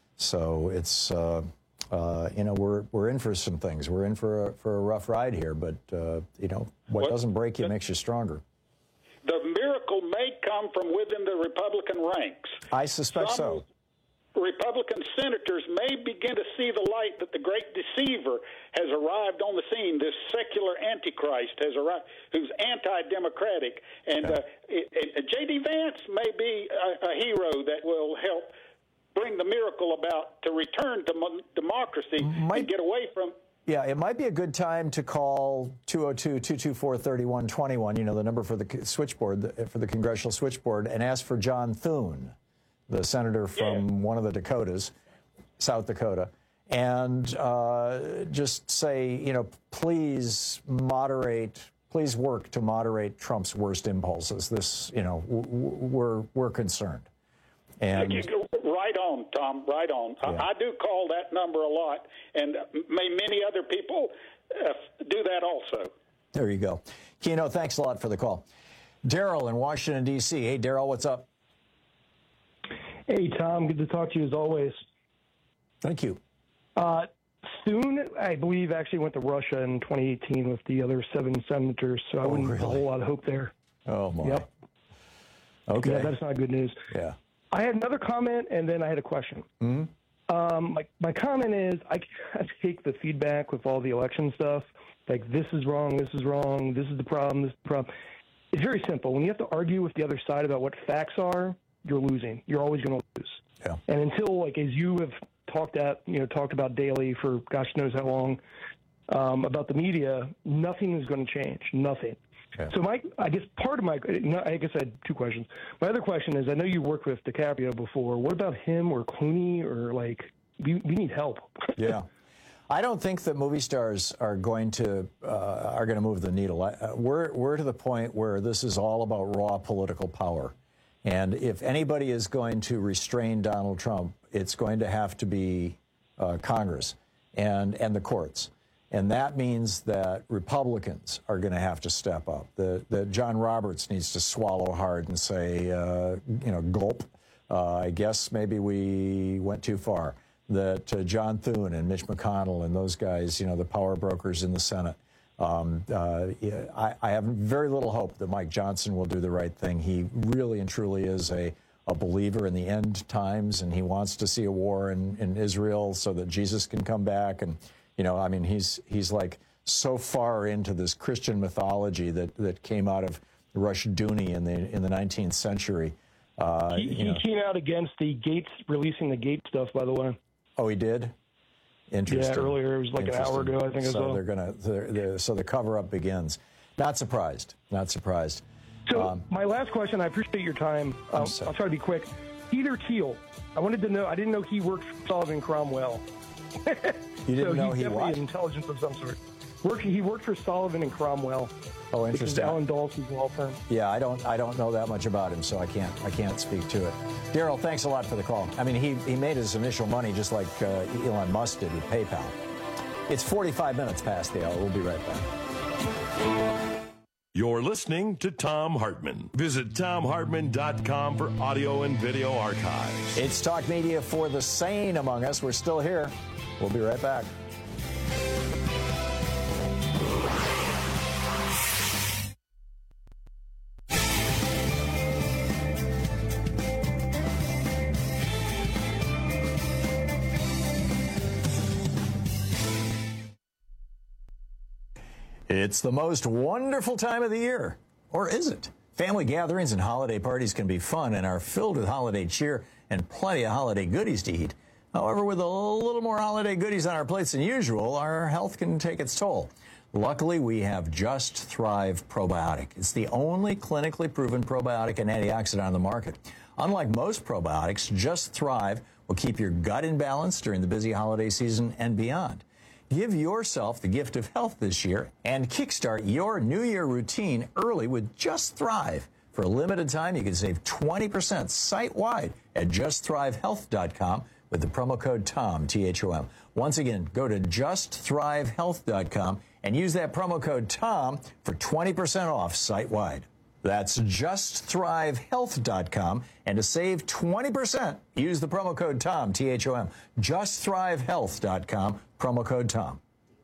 So it's... Uh, Uh, you know, we're we're in for some things. We're in for a, for a rough ride here, but uh, you know, what, what doesn't break you makes you stronger. The miracle may come from within the Republican ranks. I suspect some so. Republican senators may begin to see the light that the great deceiver has arrived on the scene. This secular Antichrist has arrived, who's anti-democratic, and yeah. uh, it, it, J D Vance may be a, a hero that will help bring the miracle about to return to mo- democracy might, and get away from... Yeah, it might be a good time to call two oh two, two two four, three one two one, you know, the number for the switchboard, for the congressional switchboard, and ask for John Thune, the senator from yeah. one of the Dakotas, South Dakota, and uh, just say, you know, please moderate, please work to moderate Trump's worst impulses. This, you know, w- w- we're, we're concerned. And... Right on, Tom, right on. Yeah. I, I do call that number a lot, and may many other people uh, do that also. There you go. Keno, thanks a lot for the call. Daryl in Washington, D C Hey, Daryl, what's up? Hey, Tom, good to talk to you as always. Thank you. Uh, Thune, I believe, actually went to Russia in twenty eighteen with the other seven senators, so I Oh, wouldn't have a really? whole lot of hope there. Oh, my. Yep. Okay. Yeah, that's not good news. Yeah. I had another comment, and then I had a question. Mm-hmm. Um, my, my comment is I, I take the feedback with all the election stuff, like this is wrong, this is wrong, this is the problem, this is the problem. It's very simple. When you have to argue with the other side about what facts are, you're losing. You're always going to lose. Yeah. And until, like, as you have talked at, you know, talked about daily for gosh knows how long, um, about the media, nothing is going to change. Nothing. Okay. So my, I guess part of my, no, I guess I had two questions. My other question is, I know you worked with DiCaprio before. What about him or Clooney or like, we, we need help. Yeah. I don't think that movie stars are going to uh, are going to move the needle. Uh, we're we're to the point where this is all about raw political power, and if anybody is going to restrain Donald Trump, it's going to have to be uh, Congress and and the courts, and that means that Republicans are going to have to step up. The the John Roberts needs to swallow hard and say, uh, you know, gulp. Uh, I guess maybe we went too far. That uh, John Thune and Mitch McConnell and those guys, you know, the power brokers in the Senate. Um, uh, yeah, I, I have very little hope that Mike Johnson will do the right thing. He really and truly is a, a believer in the end times, and he wants to see a war in, in Israel so that Jesus can come back. And, you know, I mean, he's he's like so far into this Christian mythology that, that came out of Rushdoony in the in the nineteenth century. Uh, he you he know. came out against the Gates, releasing the Gates stuff, by the way. Oh, he did? Interesting. Yeah, earlier. It was like an hour Interesting. ago, I think. So as well. they're gonna. They're, they're, so the cover-up begins. Not surprised. Not surprised. So Um, my last question, I appreciate your time. Um, I'll try to be quick. Peter Thiel, I wanted to know, I didn't know he worked for Sullivan Cromwell. You didn't so know he's he definitely what? an intelligence of some sort. Worked, he worked for Sullivan and Cromwell. Oh, Which is interesting. Alan Dulce's law firm. Yeah, I don't. I don't know that much about him, so I can't. I can't speak to it. Daryl, thanks a lot for the call. I mean, he he made his initial money just like uh, Elon Musk did with PayPal. It's forty-five minutes past the hour. We'll be right back. You're listening to Thom Hartmann. Visit Thom Hartmann dot com for audio and video archives. It's Talk Media for the sane among us. We're still here. We'll be right back. It's the most wonderful time of the year. Or is it? Family gatherings and holiday parties can be fun and are filled with holiday cheer and plenty of holiday goodies to eat. However, with a little more holiday goodies on our plates than usual, our health can take its toll. Luckily, we have Just Thrive Probiotic. It's the only clinically proven probiotic and antioxidant on the market. Unlike most probiotics, Just Thrive will keep your gut in balance during the busy holiday season and beyond. Give yourself the gift of health this year and kickstart your New Year routine early with Just Thrive. For a limited time, you can save twenty percent site-wide at just thrive health dot com with the promo code THOM, T H O M. Once again, go to just thrive health dot com and use that promo code THOM for twenty percent off site-wide. That's just thrive health dot com, and to save twenty percent, use the promo code THOM, T H O M. just thrive health dot com, promo code THOM.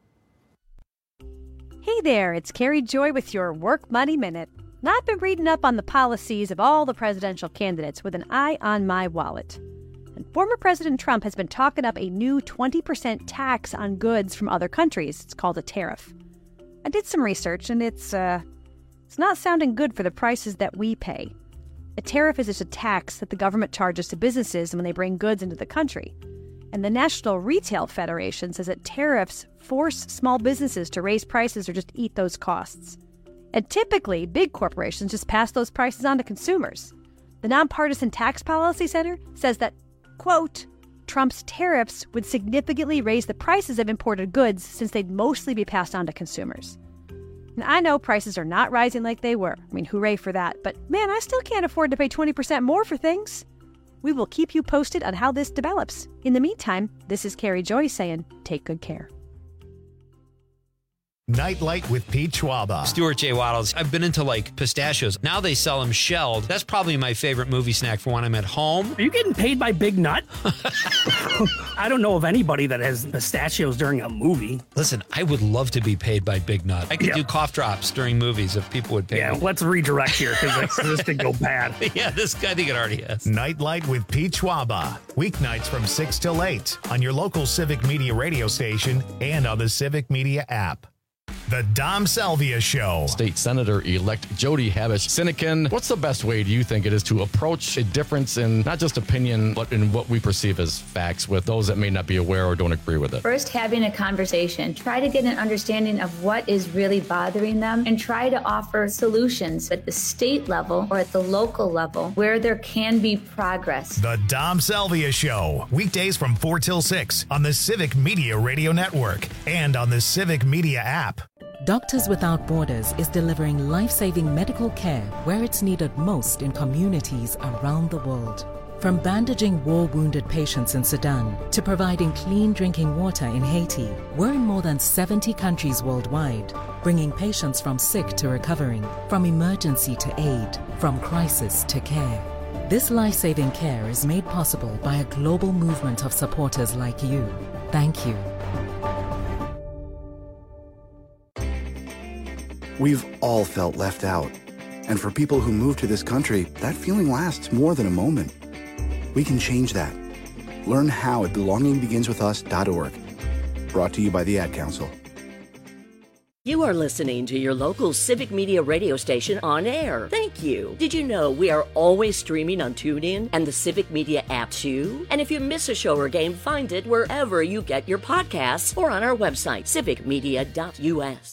Hey there, it's Carrie Joy with your Work Money Minute. Now, I've been reading up on the policies of all the presidential candidates with an eye on my wallet. And former President Trump has been talking up a new twenty percent tax on goods from other countries. It's called a tariff. I did some research, and it's, uh, it's not sounding good for the prices that we pay. A tariff is just a tax that the government charges to businesses when they bring goods into the country. And the National Retail Federation says that tariffs force small businesses to raise prices or just eat those costs. And typically, big corporations just pass those prices on to consumers. The Nonpartisan Tax Policy Center says that, quote, Trump's tariffs would significantly raise the prices of imported goods since they'd mostly be passed on to consumers. And I know prices are not rising like they were. I mean, hooray for that. But man, I still can't afford to pay twenty percent more for things. We will keep you posted on how this develops. In the meantime, this is Carrie Joy saying, take good care. Nightlight with Pete Schwaba. Stuart J. Waddles. I've been into like pistachios. Now they sell them shelled. That's probably my favorite movie snack for when I'm at home. Are you getting paid by Big Nut? I don't know of anybody that has pistachios during a movie. Listen, I would love to be paid by Big Nut. I could Yeah. do cough drops during movies if people would pay Yeah, me. let's redirect here because this did go bad. Yeah, this I think it already has. Nightlight with Pete Schwaba. Weeknights from six till eight on your local Civic Media radio station and on the Civic Media app. The Dom Salvia Show. State Senator-elect Jody Habush-Sinekin, what's the best way do you think it is to approach a difference in not just opinion, but in what we perceive as facts with those that may not be aware or don't agree with it? First, having a conversation. Try to get an understanding of what is really bothering them and try to offer solutions at the state level or at the local level where there can be progress. The Dom Salvia Show. Weekdays from four till six on the Civic Media Radio Network and on the Civic Media app. Doctors Without Borders is delivering life-saving medical care where it's needed most in communities around the world. From bandaging war-wounded patients in Sudan to providing clean drinking water in Haiti, we're in more than seventy countries worldwide, bringing patients from sick to recovering, from emergency to aid, from crisis to care. This life-saving care is made possible by a global movement of supporters like you. Thank you. We've all felt left out. And for people who move to this country, that feeling lasts more than a moment. We can change that. Learn how at belonging begins with us dot org. Brought to you by the Ad Council. You are listening to your local Civic Media radio station on air. Thank you. Did you know we are always streaming on TuneIn and the Civic Media app too? And if you miss a show or game, find it wherever you get your podcasts or on our website, civic media dot u s.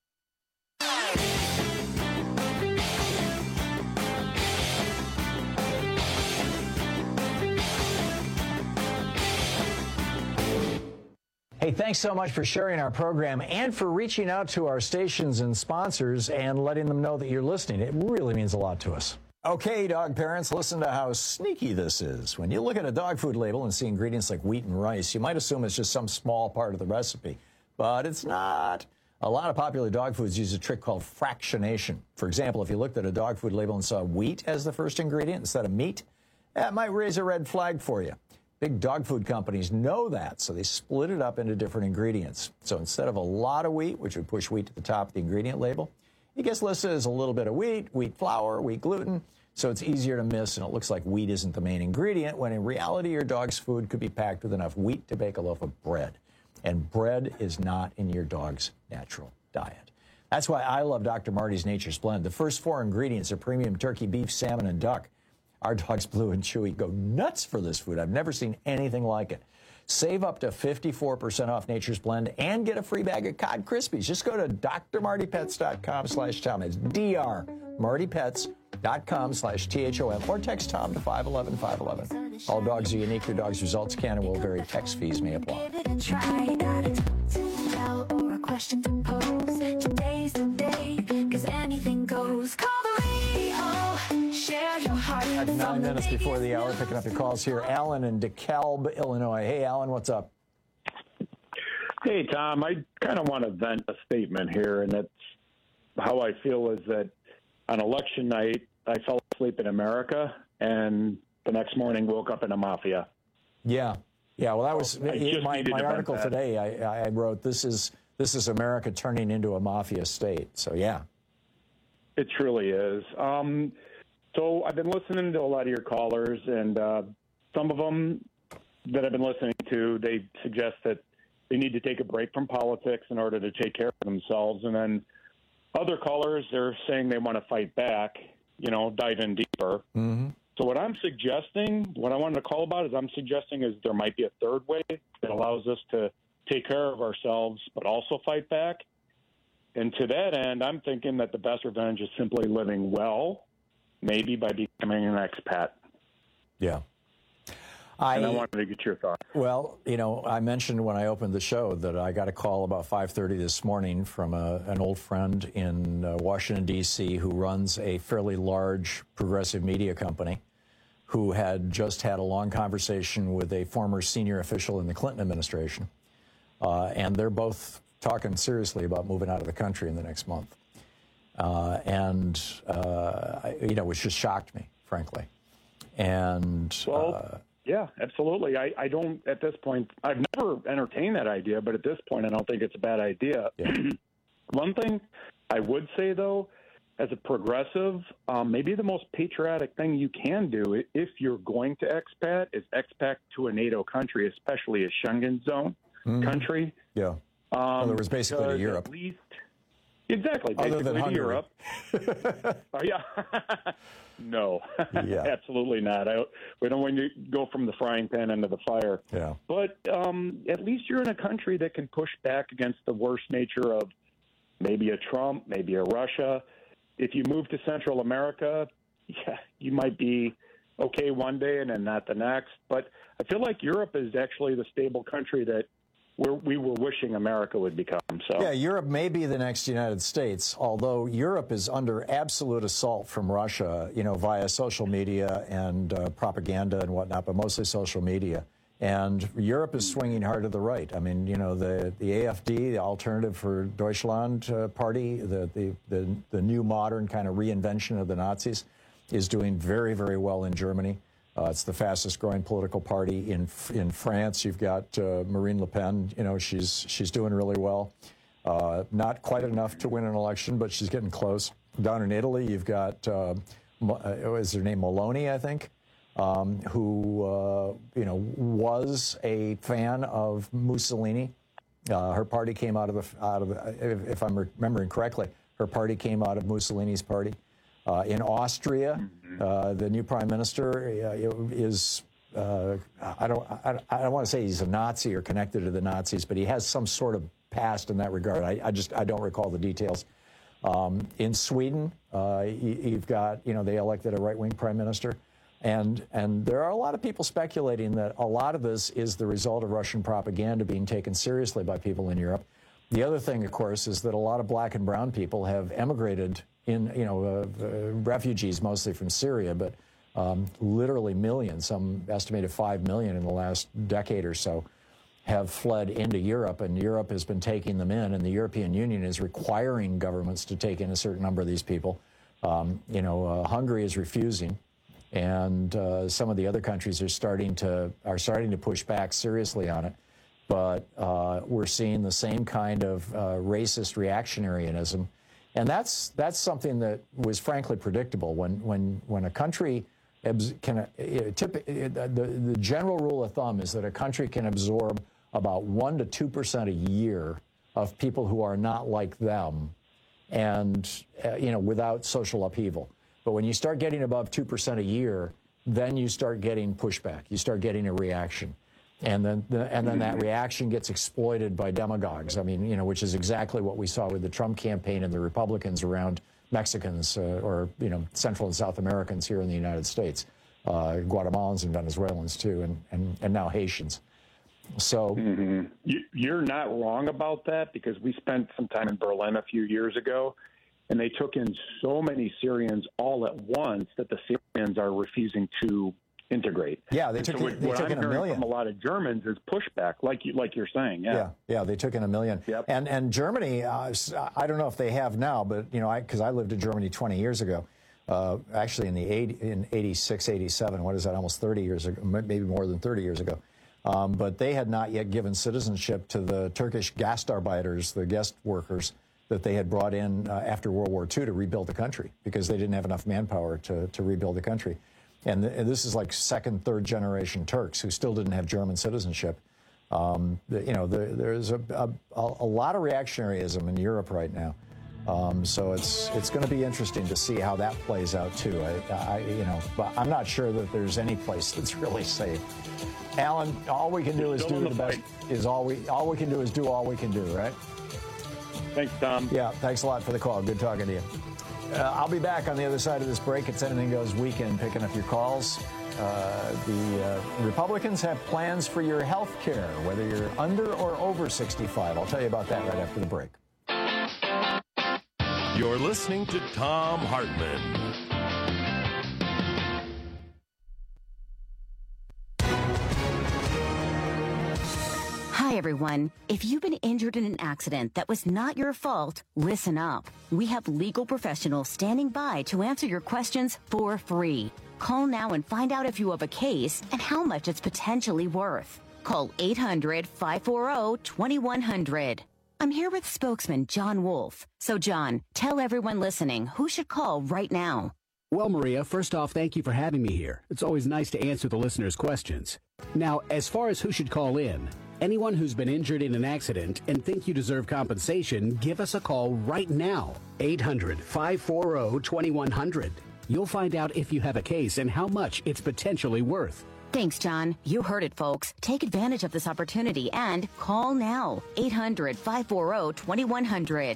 Hey, thanks so much for sharing our program and for reaching out to our stations and sponsors and letting them know that you're listening. It really means a lot to us. Okay, dog parents, listen to how sneaky this is. When you look at a dog food label and see ingredients like wheat and rice, you might assume it's just some small part of the recipe, but it's not. A lot of popular dog foods use a trick called fractionation. For example, if you looked at a dog food label and saw wheat as the first ingredient instead of meat, that might raise a red flag for you. Big dog food companies know that, so they split it up into different ingredients. So instead of a lot of wheat, which would push wheat to the top of the ingredient label, it gets listed as a little bit of wheat, wheat flour, wheat gluten, so it's easier to miss, and it looks like wheat isn't the main ingredient, when in reality your dog's food could be packed with enough wheat to bake a loaf of bread. And bread is not in your dog's natural diet. That's why I love Doctor Marty's Nature's Blend. The first four ingredients are premium turkey, beef, salmon, and duck. Our dogs, Blue and Chewy, go nuts for this food. I've never seen anything like it. Save up to fifty-four percent off Nature's Blend and get a free bag of Cod Krispies. Just go to d r marty pets dot com slash Tom. It's D R marty pets dot com slash T H O M or text Tom to five one one, five one one. All dogs are unique. Your dog's results can and will vary. Text fees may apply. Nine minutes before the hour, picking up your calls here. Alan in DeKalb, Illinois. Hey, Alan, what's up? Hey, Tom, I kind of want to vent a statement here, and that's how I feel is that on election night, I fell asleep in America, and the next morning woke up in a mafia. Yeah. Yeah, well, that was I just my, needed my to vent article that. today. I, I wrote, this is this is America turning into a mafia state. So, yeah. It truly is. Um, so I've been listening to a lot of your callers, and uh, some of them that I've been listening to, they suggest that they need to take a break from politics in order to take care of themselves. And then other callers, they're saying they want to fight back, you know, dive in deeper. Mm-hmm. So what I'm suggesting, what I wanted to call about is I'm suggesting is there might be a third way that allows us to take care of ourselves but also fight back. And to that end, I'm thinking that the best revenge is simply living well, maybe by becoming an expat. Yeah. I, I, and I wanted to get your thoughts. Well, you know, I mentioned when I opened the show that I got a call about five thirty this morning from a, an old friend in uh, Washington, D C, who runs a fairly large progressive media company, who had just had a long conversation with a former senior official in the Clinton administration. Uh, and they're both talking seriously about moving out of the country in the next month. Uh, and, uh, I, you know, which just shocked me, frankly. And, well, uh, yeah, absolutely. I, I don't, at this point, I've never entertained that idea, but at this point, I don't think it's a bad idea. Yeah. One thing I would say, though, as a progressive, um, maybe the most patriotic thing you can do if you're going to expat is expat to a NATO country, especially a Schengen zone mm-hmm. country. Yeah. Um, In other words, basically to Europe. At least, exactly, Other basically than to Europe. oh, yeah. No, yeah. absolutely not. I, we don't want to go from the frying pan into the fire. Yeah. But um, at least you're in a country that can push back against the worst nature of maybe a Trump, maybe a Russia. If you move to Central America, yeah, you might be okay one day and then not the next. But I feel like Europe is actually the stable country that we're, we were wishing America would become. So yeah, Europe may be the next United States, although Europe is under absolute assault from Russia, you know, via social media and uh, propaganda and whatnot, but mostly social media. And Europe is swinging hard to the right. I mean, you know, the, the A F D, the Alternative for Deutschland uh, party, the, the, the, the new modern kind of reinvention of the Nazis, is doing very, very well in Germany. Uh, it's the fastest growing political party in in France. You've got uh, Marine Le Pen. You know, she's she's doing really well. Uh, not quite enough to win an election, but she's getting close. Down in Italy, you've got uh, uh, is her name Meloni, I think, um, who uh, you know was a fan of Mussolini. Uh, her party came out of the out of the, if, if I'm remembering correctly, her party came out of Mussolini's party. Uh, in Austria, uh, the new prime minister uh, is, uh, I don't, I, I don't want to say he's a Nazi or connected to the Nazis, but he has some sort of past in that regard. I, I just, I don't recall the details. Um, in Sweden, uh, you, you've got, you know, they elected a right-wing prime minister. And, and there are a lot of people speculating that a lot of this is the result of Russian propaganda being taken seriously by people in Europe. The other thing, of course, is that a lot of black and brown people have emigrated in, you know, uh, uh, refugees mostly from Syria, but um, literally millions, some estimated five million in the last decade or so, have fled into Europe, and Europe has been taking them in, and the European Union is requiring governments to take in a certain number of these people. Um, you know, uh, Hungary is refusing, and uh, some of the other countries are starting to are starting to push back seriously on it. But uh, we're seeing the same kind of uh, racist reactionaryism. And that's that's something that was frankly predictable. When when when a country can uh, tip, the the general rule of thumb is that a country can absorb about one to two percent a year of people who are not like them, and uh, you know, without social upheaval. But when you start getting above two percent a year, then you start getting pushback. You start getting a reaction. And then, the, and then that reaction gets exploited by demagogues. I mean, you know, which is exactly what we saw with the Trump campaign and the Republicans around Mexicans uh, or, you know, Central and South Americans here in the United States, uh, Guatemalans and Venezuelans too, and, and, and now Haitians. So mm-hmm. you, you're not wrong about that, because we spent some time in Berlin a few years ago, and they took in so many Syrians all at once that the Syrians are refusing to integrate. Yeah, they took, so they what took I'm in a hearing million. From a lot of Germans is pushback, like you, like you're saying. Yeah, yeah, yeah they took in a million. Yep. And and Germany, uh, I don't know if they have now, but you know, I because I lived in Germany twenty years ago, uh, actually in the eighty, in eighty-six, eighty-seven. What is that? Almost thirty years ago, maybe more than thirty years ago. Um, but they had not yet given citizenship to the Turkish Gastarbeiters, the guest workers that they had brought in uh, after World War Two to rebuild the country, because they didn't have enough manpower to to rebuild the country. And, th- and this is like second, third generation Turks who still didn't have German citizenship. Um, the, you know, the, there's a, a, a lot of reactionaryism in Europe right now. Um, so it's it's going to be interesting to see how that plays out too. I, I, you know, but I'm not sure that there's any place that's really safe. Alan, all we can do is do the best. Is all we all we can do is do all we can do, right? Thanks, Tom. Yeah, thanks a lot for the call. Good talking to you. Uh, I'll be back on the other side of this break. It's Anything Goes Weekend, picking up your calls. Uh, the uh, Republicans have plans for your health care, whether you're under or over sixty-five. I'll tell you about that right after the break. You're listening to Thom Hartmann. Hi, everyone. If you've been injured in an accident that was not your fault, listen up. We have legal professionals standing by to answer your questions for free. Call now and find out if you have a case and how much it's potentially worth. Call eight hundred, five four zero, two one zero zero. I'm here with spokesman John Wolf. So, John, tell everyone listening who should call right now. Well, Maria, first off, thank you for having me here. It's always nice to answer the listeners' questions. Now, as far as who should call in, anyone who's been injured in an accident and think you deserve compensation, give us a call right now. eight hundred, five four zero, two one zero zero. You'll find out if you have a case and how much it's potentially worth. Thanks, John. You heard it, folks. Take advantage of this opportunity and call now. eight hundred, five four zero, two one zero zero.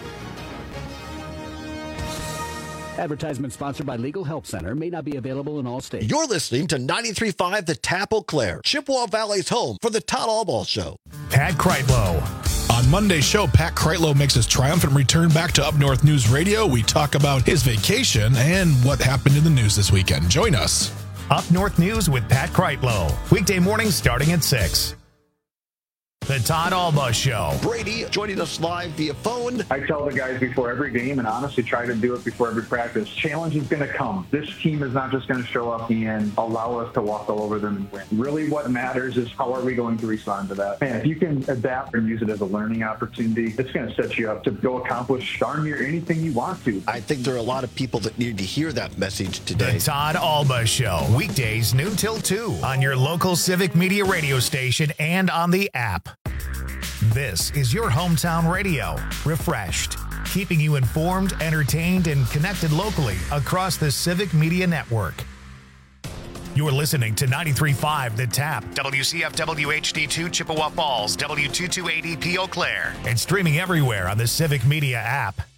Advertisement sponsored by Legal Help Center, may not be available in all states. You're listening to ninety-three point five The Tap Eau Claire, Chippewa Valley's home for the Todd Albaugh Show. Pat Kreitlow. On Monday's show, Pat Kreitlow makes his triumphant return back to Up North News Radio. We talk about his vacation and what happened in the news this weekend. Join us. Up North News with Pat Kreitlow. Weekday mornings starting at six. The Todd Albaugh Show. Brady joining us live via phone. I tell the guys before every game, and honestly try to do it before every practice, challenge is going to come. This team is not just going to show up and allow us to walk all over them and win. Really what matters is how are we going to respond to that. Man, if you can adapt and use it as a learning opportunity, it's going to set you up to go accomplish darn near anything you want to. I think there are a lot of people that need to hear that message today. The Todd Albaugh Show. Weekdays noon till two on your local Civic Media radio station and on the app. This is your hometown radio, refreshed, keeping you informed, entertained, and connected locally across the Civic Media Network. You're listening to ninety-three point five The Tap, W C F W H D two Chippewa Falls, W two two eight E P Eau Claire, and streaming everywhere on the Civic Media app.